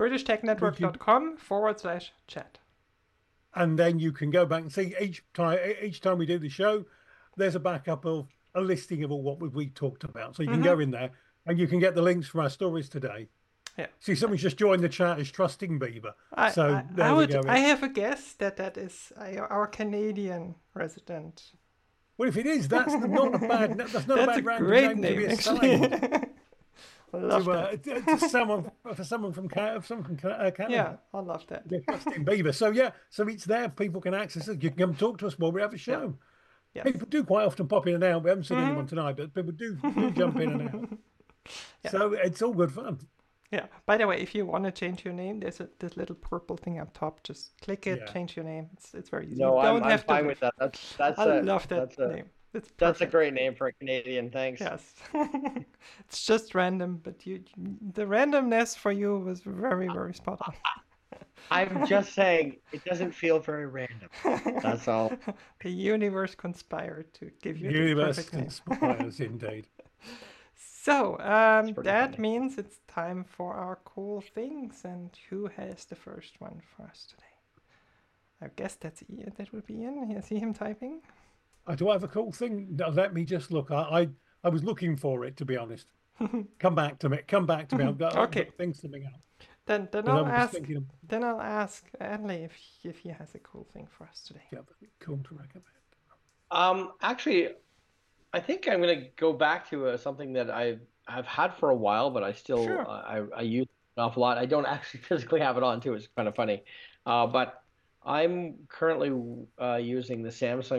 BritishTechNetwork.com/chat. And then you can go back and see each time we do the show, there's a backup of a listing of all what we talked about. So you can go in there and you can get the links from our stories today. Yeah. See, someone's just joined the chat as Trusting Beaver. I have a guess that is our Canadian resident. Well, if it is, that's not a bad. That's not that's a bad great name to be assigned. to someone from Canada. Yeah, I love that. Trusting Beaver. So yeah, so it's there. People can access it. You can come talk to us while we have a show. Yeah. Yes. People do quite often pop in and out. We haven't seen anyone tonight, but people do jump in and out. Yeah. So it's all good fun. Yeah. By the way, if you want to change your name, there's this little purple thing up top. Just click it, change your name. It's very easy. No, I'm fine with that. I love that name. That's a great name for a Canadian. Thanks. Yes. It's just random, but the randomness for you was very, very spot on. I'm just saying it doesn't feel very random. That's all. The universe conspired to give you the perfect name. Conspires indeed. So that means it's time for our cool things, and who has the first one for us today? I guess that's Ian. That would be Ian. I see him typing. Do I have a cool thing? Let me just look. I was looking for it, to be honest. Come back to me. I've got things coming out. Then I'll ask Adley if he has a cool thing for us today. Yeah, cool to recommend. Actually, I think I'm going to go back to something that I've had for a while, but I still I use an awful lot. I don't actually physically have it on too. It's kind of funny, but I'm currently using the Samsung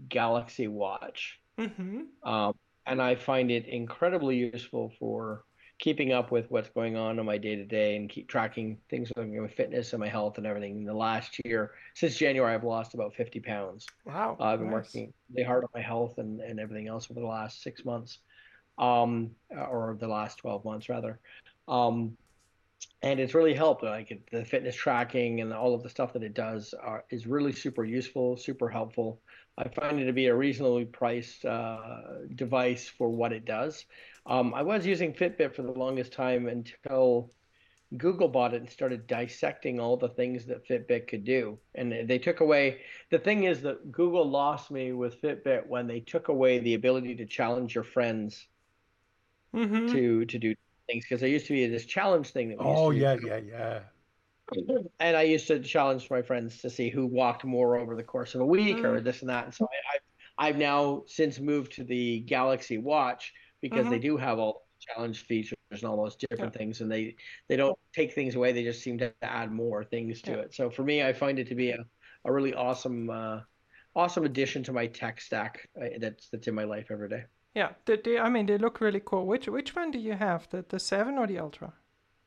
Galaxy Watch. Mm-hmm. And I find it incredibly useful for keeping up with what's going on in my day to day and keep tracking things with fitness and my health and everything. In the last year, since January, I've lost about 50 pounds. Wow. I've been Nice. working really hard on my health and everything else over the last 6 months, or the last 12 months rather. Um, and it's really helped. Like the fitness tracking and all of the stuff that it does is really super useful, super helpful. I find it to be a reasonably priced device for what it does. I was using Fitbit for the longest time until Google bought it and started dissecting all the things that Fitbit could do. And they took away, the thing is that Google lost me with Fitbit when they took away the ability to challenge your friends Mm-hmm. to do things, because there used to be this challenge thing that we used Oh, to yeah, do. yeah, yeah. And I used to challenge my friends to see who walked more over the course of a week or Mm-hmm. this and that. And so I've now since moved to the Galaxy Watch because they Mm-hmm. do have all challenge features and all those Yeah. different things, and they don't take things away. They just seem to add more things to Yeah. it. So for me, I find it to be a really awesome addition to my tech stack that's in my life every day. Yeah. I mean, they look really cool. Which one do you have? The 7 or the Ultra?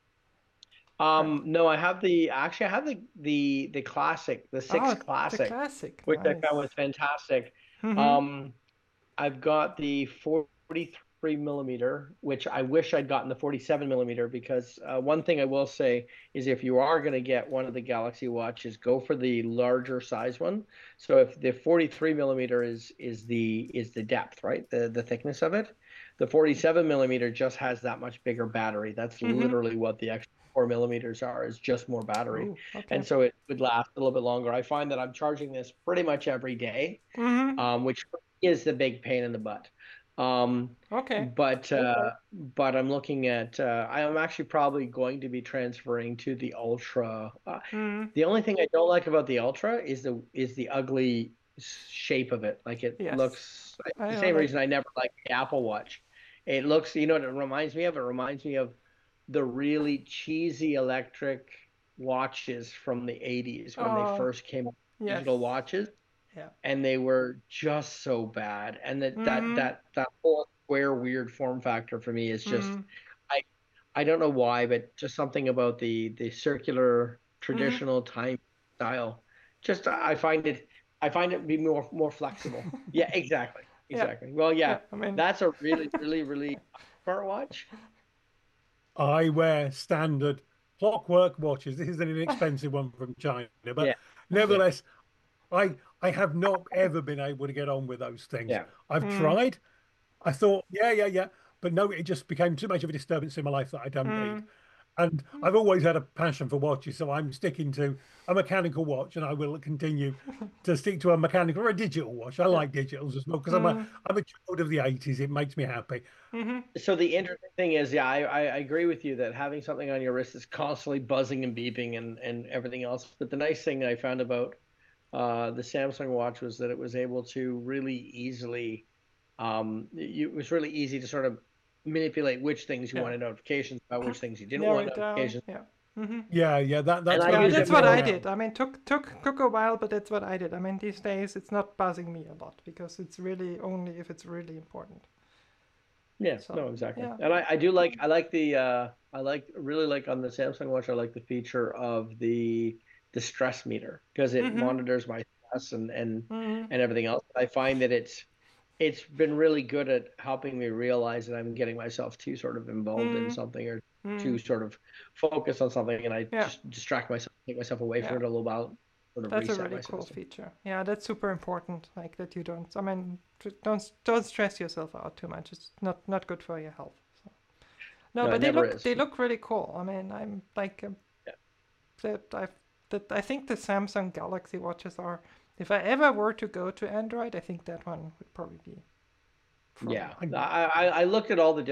No, I have the classic, the six Oh, the classic, classic. which I found Nice. was fantastic. Mm-hmm. Um, I've got the 43 millimeter, which I wish I'd gotten the 47 millimeter, because one thing I will say is if you are going to get one of the Galaxy watches, go for the larger size one. So if the 43 millimeter is the depth, right? The thickness of it. The 47 millimeter just has that much bigger battery. That's Mm-hmm. literally what the extra 4 millimeters are, is just more battery. Oh, okay. And so it would last a little bit longer. I find that I'm charging this pretty much every day, Mm-hmm. which is the big pain in the butt. Um, Okay. but I'm looking at I am actually probably going to be transferring to the Ultra. Mm. The only thing I don't like about the Ultra is the ugly shape of it. Like it Yes. looks I the know, same like. reason I never liked the Apple Watch. It looks, you know what it reminds me of? It reminds me of the really cheesy electric watches from the 80s when they Oh, first came out, yes. digital watches, Yeah. and they were just so bad. And Mm-hmm. that whole square weird form factor for me is just Mm-hmm. I I don't know why, but just something about the circular Mm-hmm. traditional time style. Just I find it be more flexible. Yeah, exactly. Yeah. Exactly. Well, Yeah. yeah, I mean. that's a really smartwatch. I wear standard clockwork watches. This is an inexpensive one from China, but Yeah, yeah, nevertheless, I I have not ever been able to get on with those things. yeah. I've Mm, tried. I thought, yeah, but no, it just became too much of a disturbance in my life that I don't need. mm, And I've always had a passion for watches, so I'm sticking to a mechanical watch, and I will continue to stick to a mechanical or a digital watch. I yeah. like digitals as well because Mm, I'm a child of the 80s. It makes me happy. mm-hmm. So the interesting thing is, yeah, I agree with you that having something on your wrist is constantly buzzing and beeping and everything else. But the nice thing I found about the Samsung watch was that it was able to really easily, it was really easy to sort of manipulate which things you Yeah. wanted notifications about, which things you didn't Narrow want it down. notifications. Yeah. Mm-hmm. Yeah, And that's I when Yeah, it use that's it took me what for I around. did. I mean, took a while, but that's what I did. I mean, these days it's not buzzing me a lot because it's really only if it's really important. Yeah, So no, exactly. yeah. And I like really like on the Samsung watch, I like the feature of the stress meter, because it Mm-hmm. monitors my stress Mm-hmm. and everything else. I find that it's been really good at helping me realize that I'm getting myself too sort of involved in Mm-hmm. something, or Mm-hmm. too sort of focused on something, and I Yeah. just distract myself, take myself away Yeah. from it a little while, sort of That's a reset really my cool system. feature. Yeah, that's super important. Like that you don't. I mean, don't stress yourself out too much. It's not good for your health. So. No, No, it but never is. they look really cool. I mean, I'm like Yeah. that I think the Samsung Galaxy watches are. If I ever were to go to Android, I think that one would probably be for me. Yeah, I looked at all the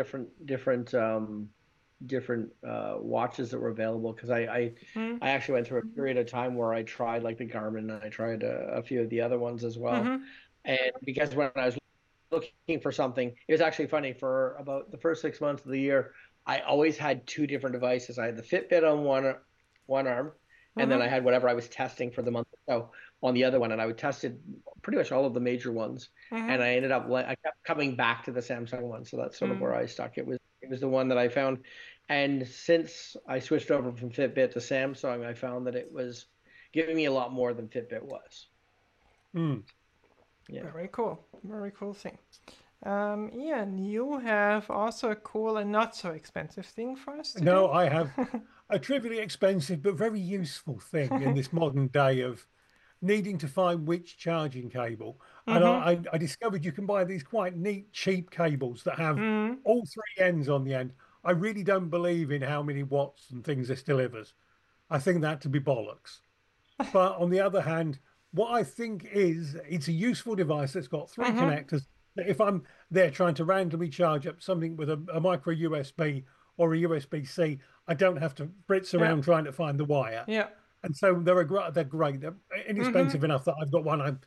different watches that were available, because Mm, I actually went through a period of time where I tried like the Garmin, and I tried a few of the other ones as well. mm-hmm. And because when I was looking for something, it was actually funny, for about the first 6 months of the year, I always had two different devices. I had the Fitbit on one arm, and then Mm-hmm. I had whatever I was testing for the month or so on the other one, and I would test it pretty much all of the major ones, Mm-hmm. and I kept coming back to the Samsung one, so that's sort of where I stuck. It was the one that I found, and since I switched over from Fitbit to Samsung, I found that it was giving me a lot more than Fitbit was. Mm. Yeah. Very cool. Very cool thing. Ian, you have also a cool and not so expensive thing for us today? No, I have a trivially expensive but very useful thing in this modern day of needing to find which charging cable. And I discovered you can buy these quite neat, cheap cables that have all three ends on the end. I really don't believe in how many watts and things this delivers. I think that to be bollocks. But on the other hand, what I think is it's a useful device that's got three connectors. If I'm there trying to randomly charge up something with a micro USB or a USB-C, I don't have to fritz around trying to find the wire. Yeah. And so they're great. They're inexpensive enough that I've got one on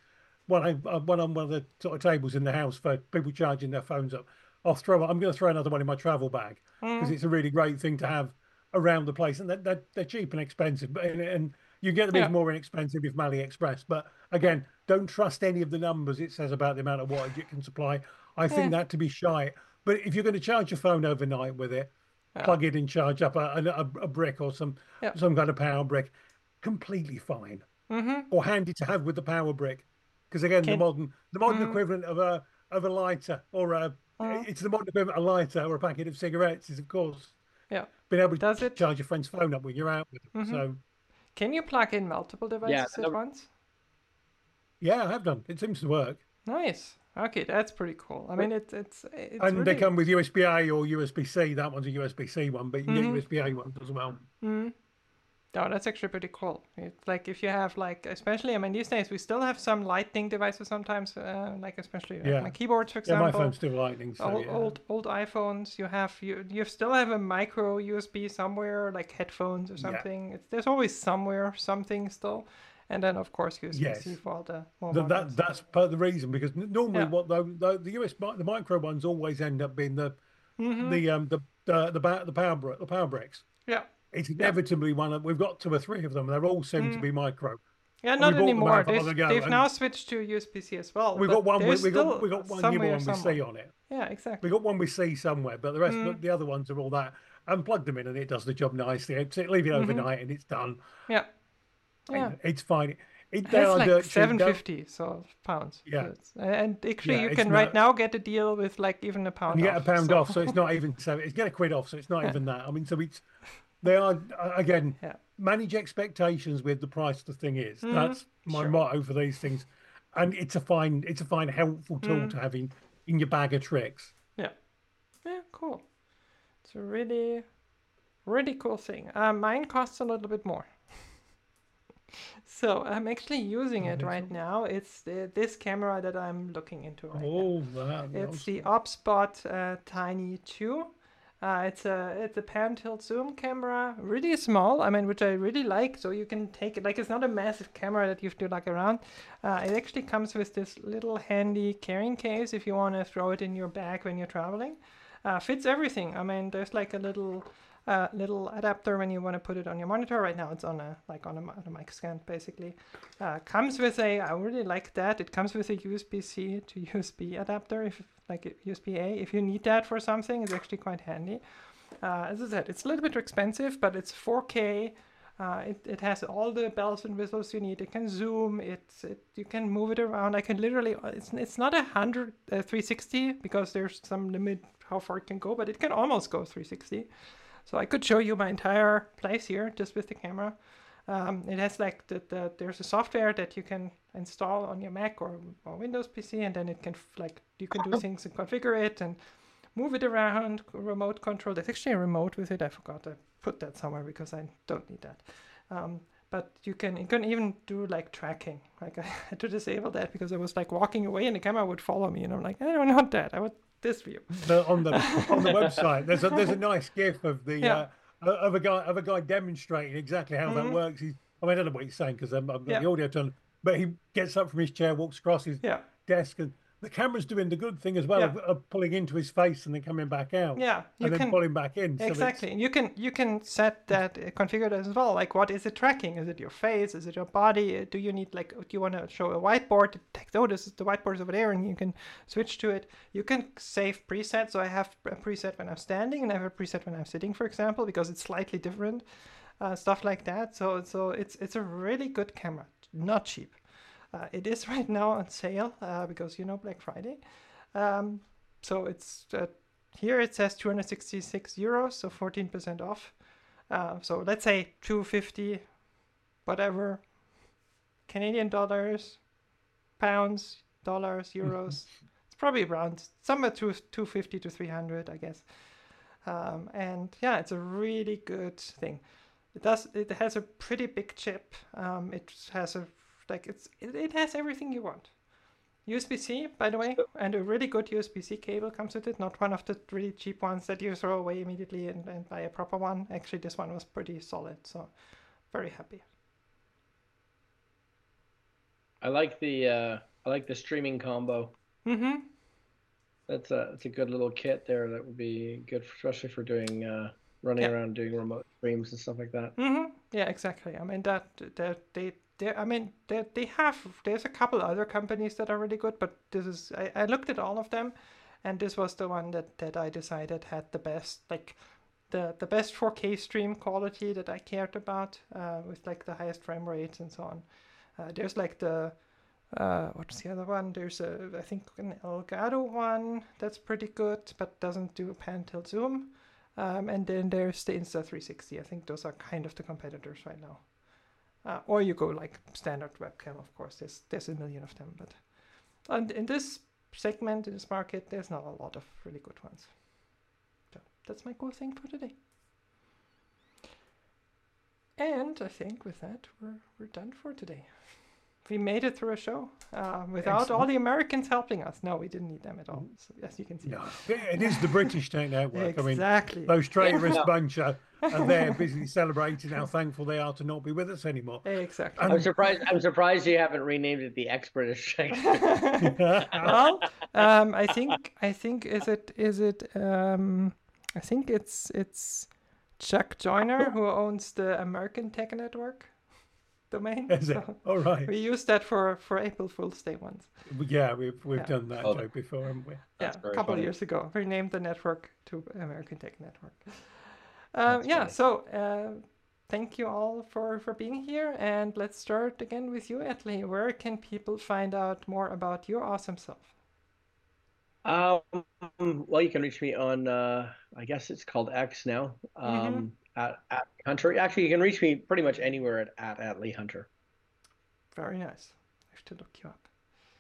one of the sort of tables in the house for people charging their phones up. I'm going to throw another one in my travel bag because it's a really great thing to have around the place, and they're cheap and expensive, and you get them even more inexpensive with AliExpress. But again, don't trust any of the numbers it says about the amount of wattage it can supply. I think that to be shy. But if you're going to charge your phone overnight with it, plug it and charge up a brick or some kind of power brick, completely fine. Or handy to have with the power brick, because again, the modern equivalent of a lighter or it's the modern equivalent of a lighter or a packet of cigarettes is of course being able to charge your friend's phone up when you're out with them. So can you plug in multiple devices at once? Yeah, I have done. It seems to work. Nice. Okay, that's pretty cool. I mean, it's and really... they come with USB-A or USB-C. That one's a USB-C one, but you can get USB-A ones as well. No, that's actually pretty cool. It's like if you have like, especially, I mean, these days we still have some Lightning devices sometimes, like especially my keyboards, for example. Yeah, my phone's still Lightning. So old iPhones, you still have a micro USB somewhere, like headphones or something. Yeah. There's always somewhere something still. And then, of course, USB-C for all the more that's part of the reason, because normally the micro ones always end up being the power bricks. Yeah. It's inevitably we've got 2 or 3 of them. They're all seem to be micro. Yeah, not anymore. They've now switched to USB-C as well. We got one with USB-C on it. Yeah, exactly. We got one with C somewhere, but the rest of the other ones are all that. And plug them in, and it does the job nicely. Leave it overnight, and it's done. Yeah. Yeah, it's fine. It's like £7.50 pounds. Yeah, and actually you can right now get a deal with like even a pound. You get a pound off, so it's not even so. It's get a quid off, so it's not even that. I mean, so they are again manage expectations with the price the thing is. That's my motto for these things, and it's a fine helpful tool to have in your bag of tricks. Yeah, cool. It's a really cool thing. Mine costs a little bit more. So I'm actually using it right now. It's this camera that I'm looking into right now. It's the OBSBOT Tiny 2. It's a pan tilt zoom camera, really small. I mean, which I really like. So you can take it like it's not a massive camera that you have to lug around. It actually comes with this little handy carrying case if you want to throw it in your bag when you're traveling. Fits everything. I mean, there's like a little adapter when you want to put it on your monitor. Right now it's on a mic stand basically. Comes with I really like that. It comes with a USB-C to USB adapter, if like USB-A. If you need that for something, it's actually quite handy. As I said, it's a little bit expensive, but it's 4K. It has all the bells and whistles you need. It can zoom. You can move it around. I can literally. It's not 360 because there's some limit how far it can go, but it can almost go 360. So I could show you my entire place here just with the camera. It has like there's a software that you can install on your Mac or Windows PC, and then it can you can do things and configure it and move it around, remote control. There's actually a remote with it. I forgot to put that somewhere because I don't need that. But you can even do like tracking. Like I had to disable that because I was like walking away and the camera would follow me, and I'm like, I don't want that. I want this view. On the website, there's a nice GIF of the of a guy demonstrating exactly how that works. I don't know what he's saying because I've got the audio turned, but he gets up from his chair, walks across his desk, and the camera's doing the good thing as well Yeah. of pulling into his face and then coming back out. Yeah, you and then can pulling back in. exactly. And you can set that configure that as well. Like, what is it tracking? Is it your face? Is it your body? Do you need like? Do you want to show a whiteboard? Detect, oh, this is the whiteboard over there, and you can switch to it. You can save presets. So I have a preset when I'm standing, and I have a preset when I'm sitting, for example, because it's slightly different. Stuff like that. So it's a really good camera, not cheap. It is right now on sale because Black Friday. So it's here it says 266 euros, so 14% off. So let's say 250, whatever, Canadian dollars, pounds, dollars, euros. It's probably around somewhere 250 to 300, I guess. And yeah, it's a really good thing. It has a pretty big chip. It has it has everything you want. USB-C, by the way, and a really good USB-C cable comes with it, not one of the really cheap ones that you throw away immediately and buy a proper one. Actually, this one was pretty solid, so very happy. I like the streaming combo. Mm-hmm. It's a good little kit there that would be good, especially for doing running around doing remote streams and stuff like that. Mm-hmm. Yeah, exactly. I mean there's a couple other companies that are really good, but I looked at all of them, and this was the one that I decided had the best, like the best 4K stream quality that I cared about, with like the highest frame rates and so on. There's like the what's the other one? There's I think an Elgato one that's pretty good, but doesn't do pan tilt zoom. And then there's the Insta360. I think those are kind of the competitors right now. Or you go like standard webcam, of course. There's a million of them, but in this segment, in this market, there's not a lot of really good ones. So that's my cool thing for today. And I think with that, we're done for today. We made it through a show without all the Americans helping us. No, we didn't need them at all, so, as you can see. No, it is the British Tech Network. Exactly. I mean, those traitorous bunch are there busy celebrating how thankful they are to not be with us anymore. Exactly. I'm surprised you haven't renamed it the ex-British Tech. Well, I think it's Chuck Joyner who owns the American Tech Network domain. Is it? All right. We used that for April Fool's Day once. Yeah, we've done that joke before, haven't we? Yeah, a couple of years ago. We named the network to American Tech Network. So thank you all for being here, and let's start again with you, Atli. Where can people find out more about your awesome self? Well, you can reach me on I guess it's called X now. At Hunter. Actually, you can reach me pretty much anywhere at Atli Hunter. Very nice. I have to look you up.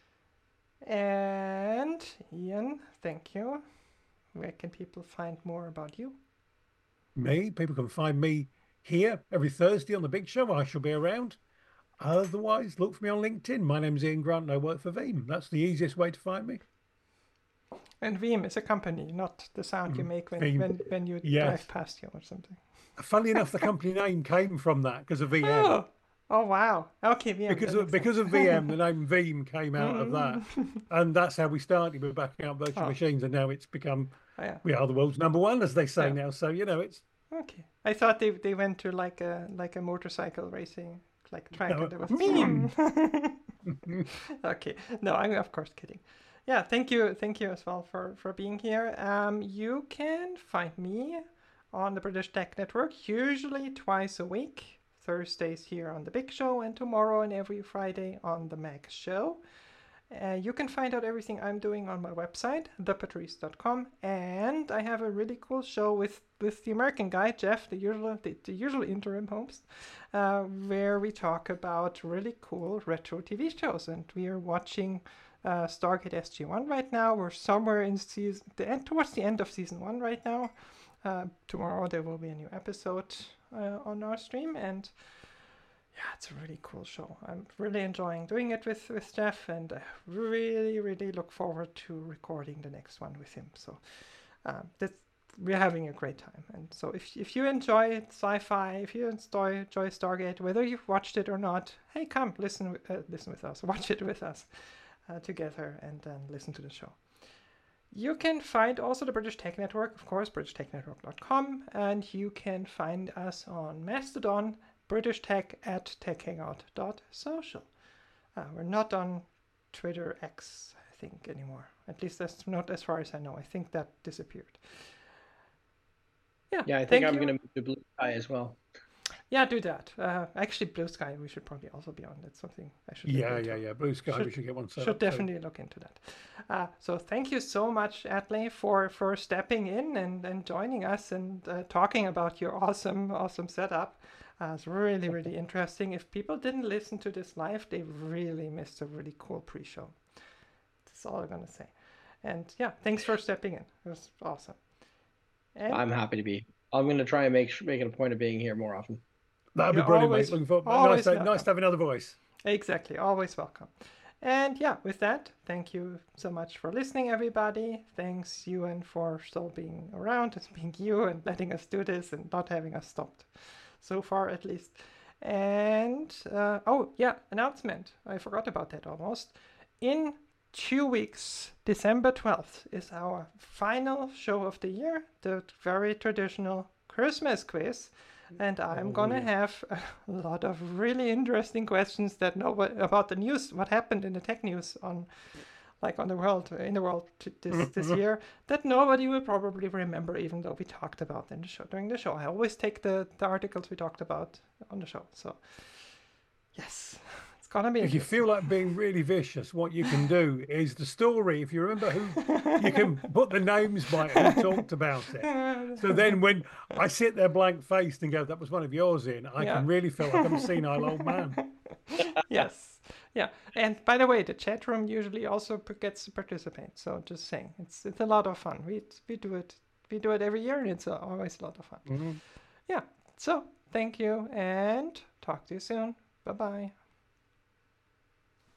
And Ian, thank you. Where can people find more about you? Me? People can find me here every Thursday on The Big Show. I shall be around. Otherwise, look for me on LinkedIn. My name's Ian Grant and I work for Veeam. That's the easiest way to find me. And Veeam is a company, not the sound you make when you drive past you or something. Funnily enough, the company name came from that because of VM. Oh wow. Okay, VM. Because of VM, the name Veeam came out of that. And that's how we started with backing up virtual machines, and now it's become we are the world's number one, as they say now. So it's okay. I thought they went to like a motorcycle racing track and there was Veeam. Okay. No, I'm of course kidding. Yeah, thank you as well for being here. You can find me on the British Tech Network, usually twice a week. Thursdays here on The Big Show, and tomorrow and every Friday on The Mag Show. You can find out everything I'm doing on my website, thepatrice.com, and I have a really cool show with the American guy, Jeff, the usual interim host, where we talk about really cool retro TV shows, and we are watching Stargate SG-1 right now. We're somewhere in towards the end of season 1 right now. Tomorrow there will be a new episode on our stream, and yeah, it's a really cool show. I'm really enjoying doing it with Jeff, and I really look forward to recording the next one with him. So we're having a great time. And so if you enjoy sci-fi, if you enjoy Stargate, whether you've watched it or not, hey, come listen with us, watch it with us. together and then listen to the show. You can find also the British Tech Network, of course, britishtechnetwork.com, and you can find us on Mastodon, britishtech@techhangout.social. We're not on Twitter X, I think, anymore. At least that's not as far as I know. I think that disappeared. Yeah, I think I'm going to move to Blue Sky as well. Yeah, do that. Actually, Blue Sky, we should probably also be on. That's something I should look into. Yeah. Blue Sky, we should get one set Should up definitely look into that. So thank you so much, Atle, for stepping in and joining us and talking about your awesome setup. It's really, really interesting. If people didn't listen to this live, they really missed a really cool pre-show. That's all I'm going to say. And yeah, thanks for stepping in. It was awesome. And I'm happy to be. I'm going to try and make it a point of being here more often. That'd be brilliant, mate. Looking forward. Nice to have another voice. Exactly. Always welcome. And yeah, with that, thank you so much for listening, everybody. Thanks, Ewan, for still being around and being you and letting us do this and not having us stopped. So far, at least. And, oh, yeah, announcement. I forgot about that almost. In 2 weeks, December 12th, is our final show of the year, the very traditional Christmas quiz. And I'm going to have a lot of really interesting questions that about the news, what happened in the tech news in the world this year, that nobody will probably remember, even though we talked about during the show. I always take the articles we talked about on the show. So, yes. Gonna be if you feel like being really vicious, what you can do is the story. If you remember who, you can put the names by who talked about it. So then when I sit there blank faced and go, that was one of yours, in, I can really feel like I'm a senile old man. Yes. Yeah. And by the way, the chat room usually also gets to participate. So just saying, it's a lot of fun. We do it every year, and it's always a lot of fun. Yeah. So thank you, and talk to you soon. Bye-bye.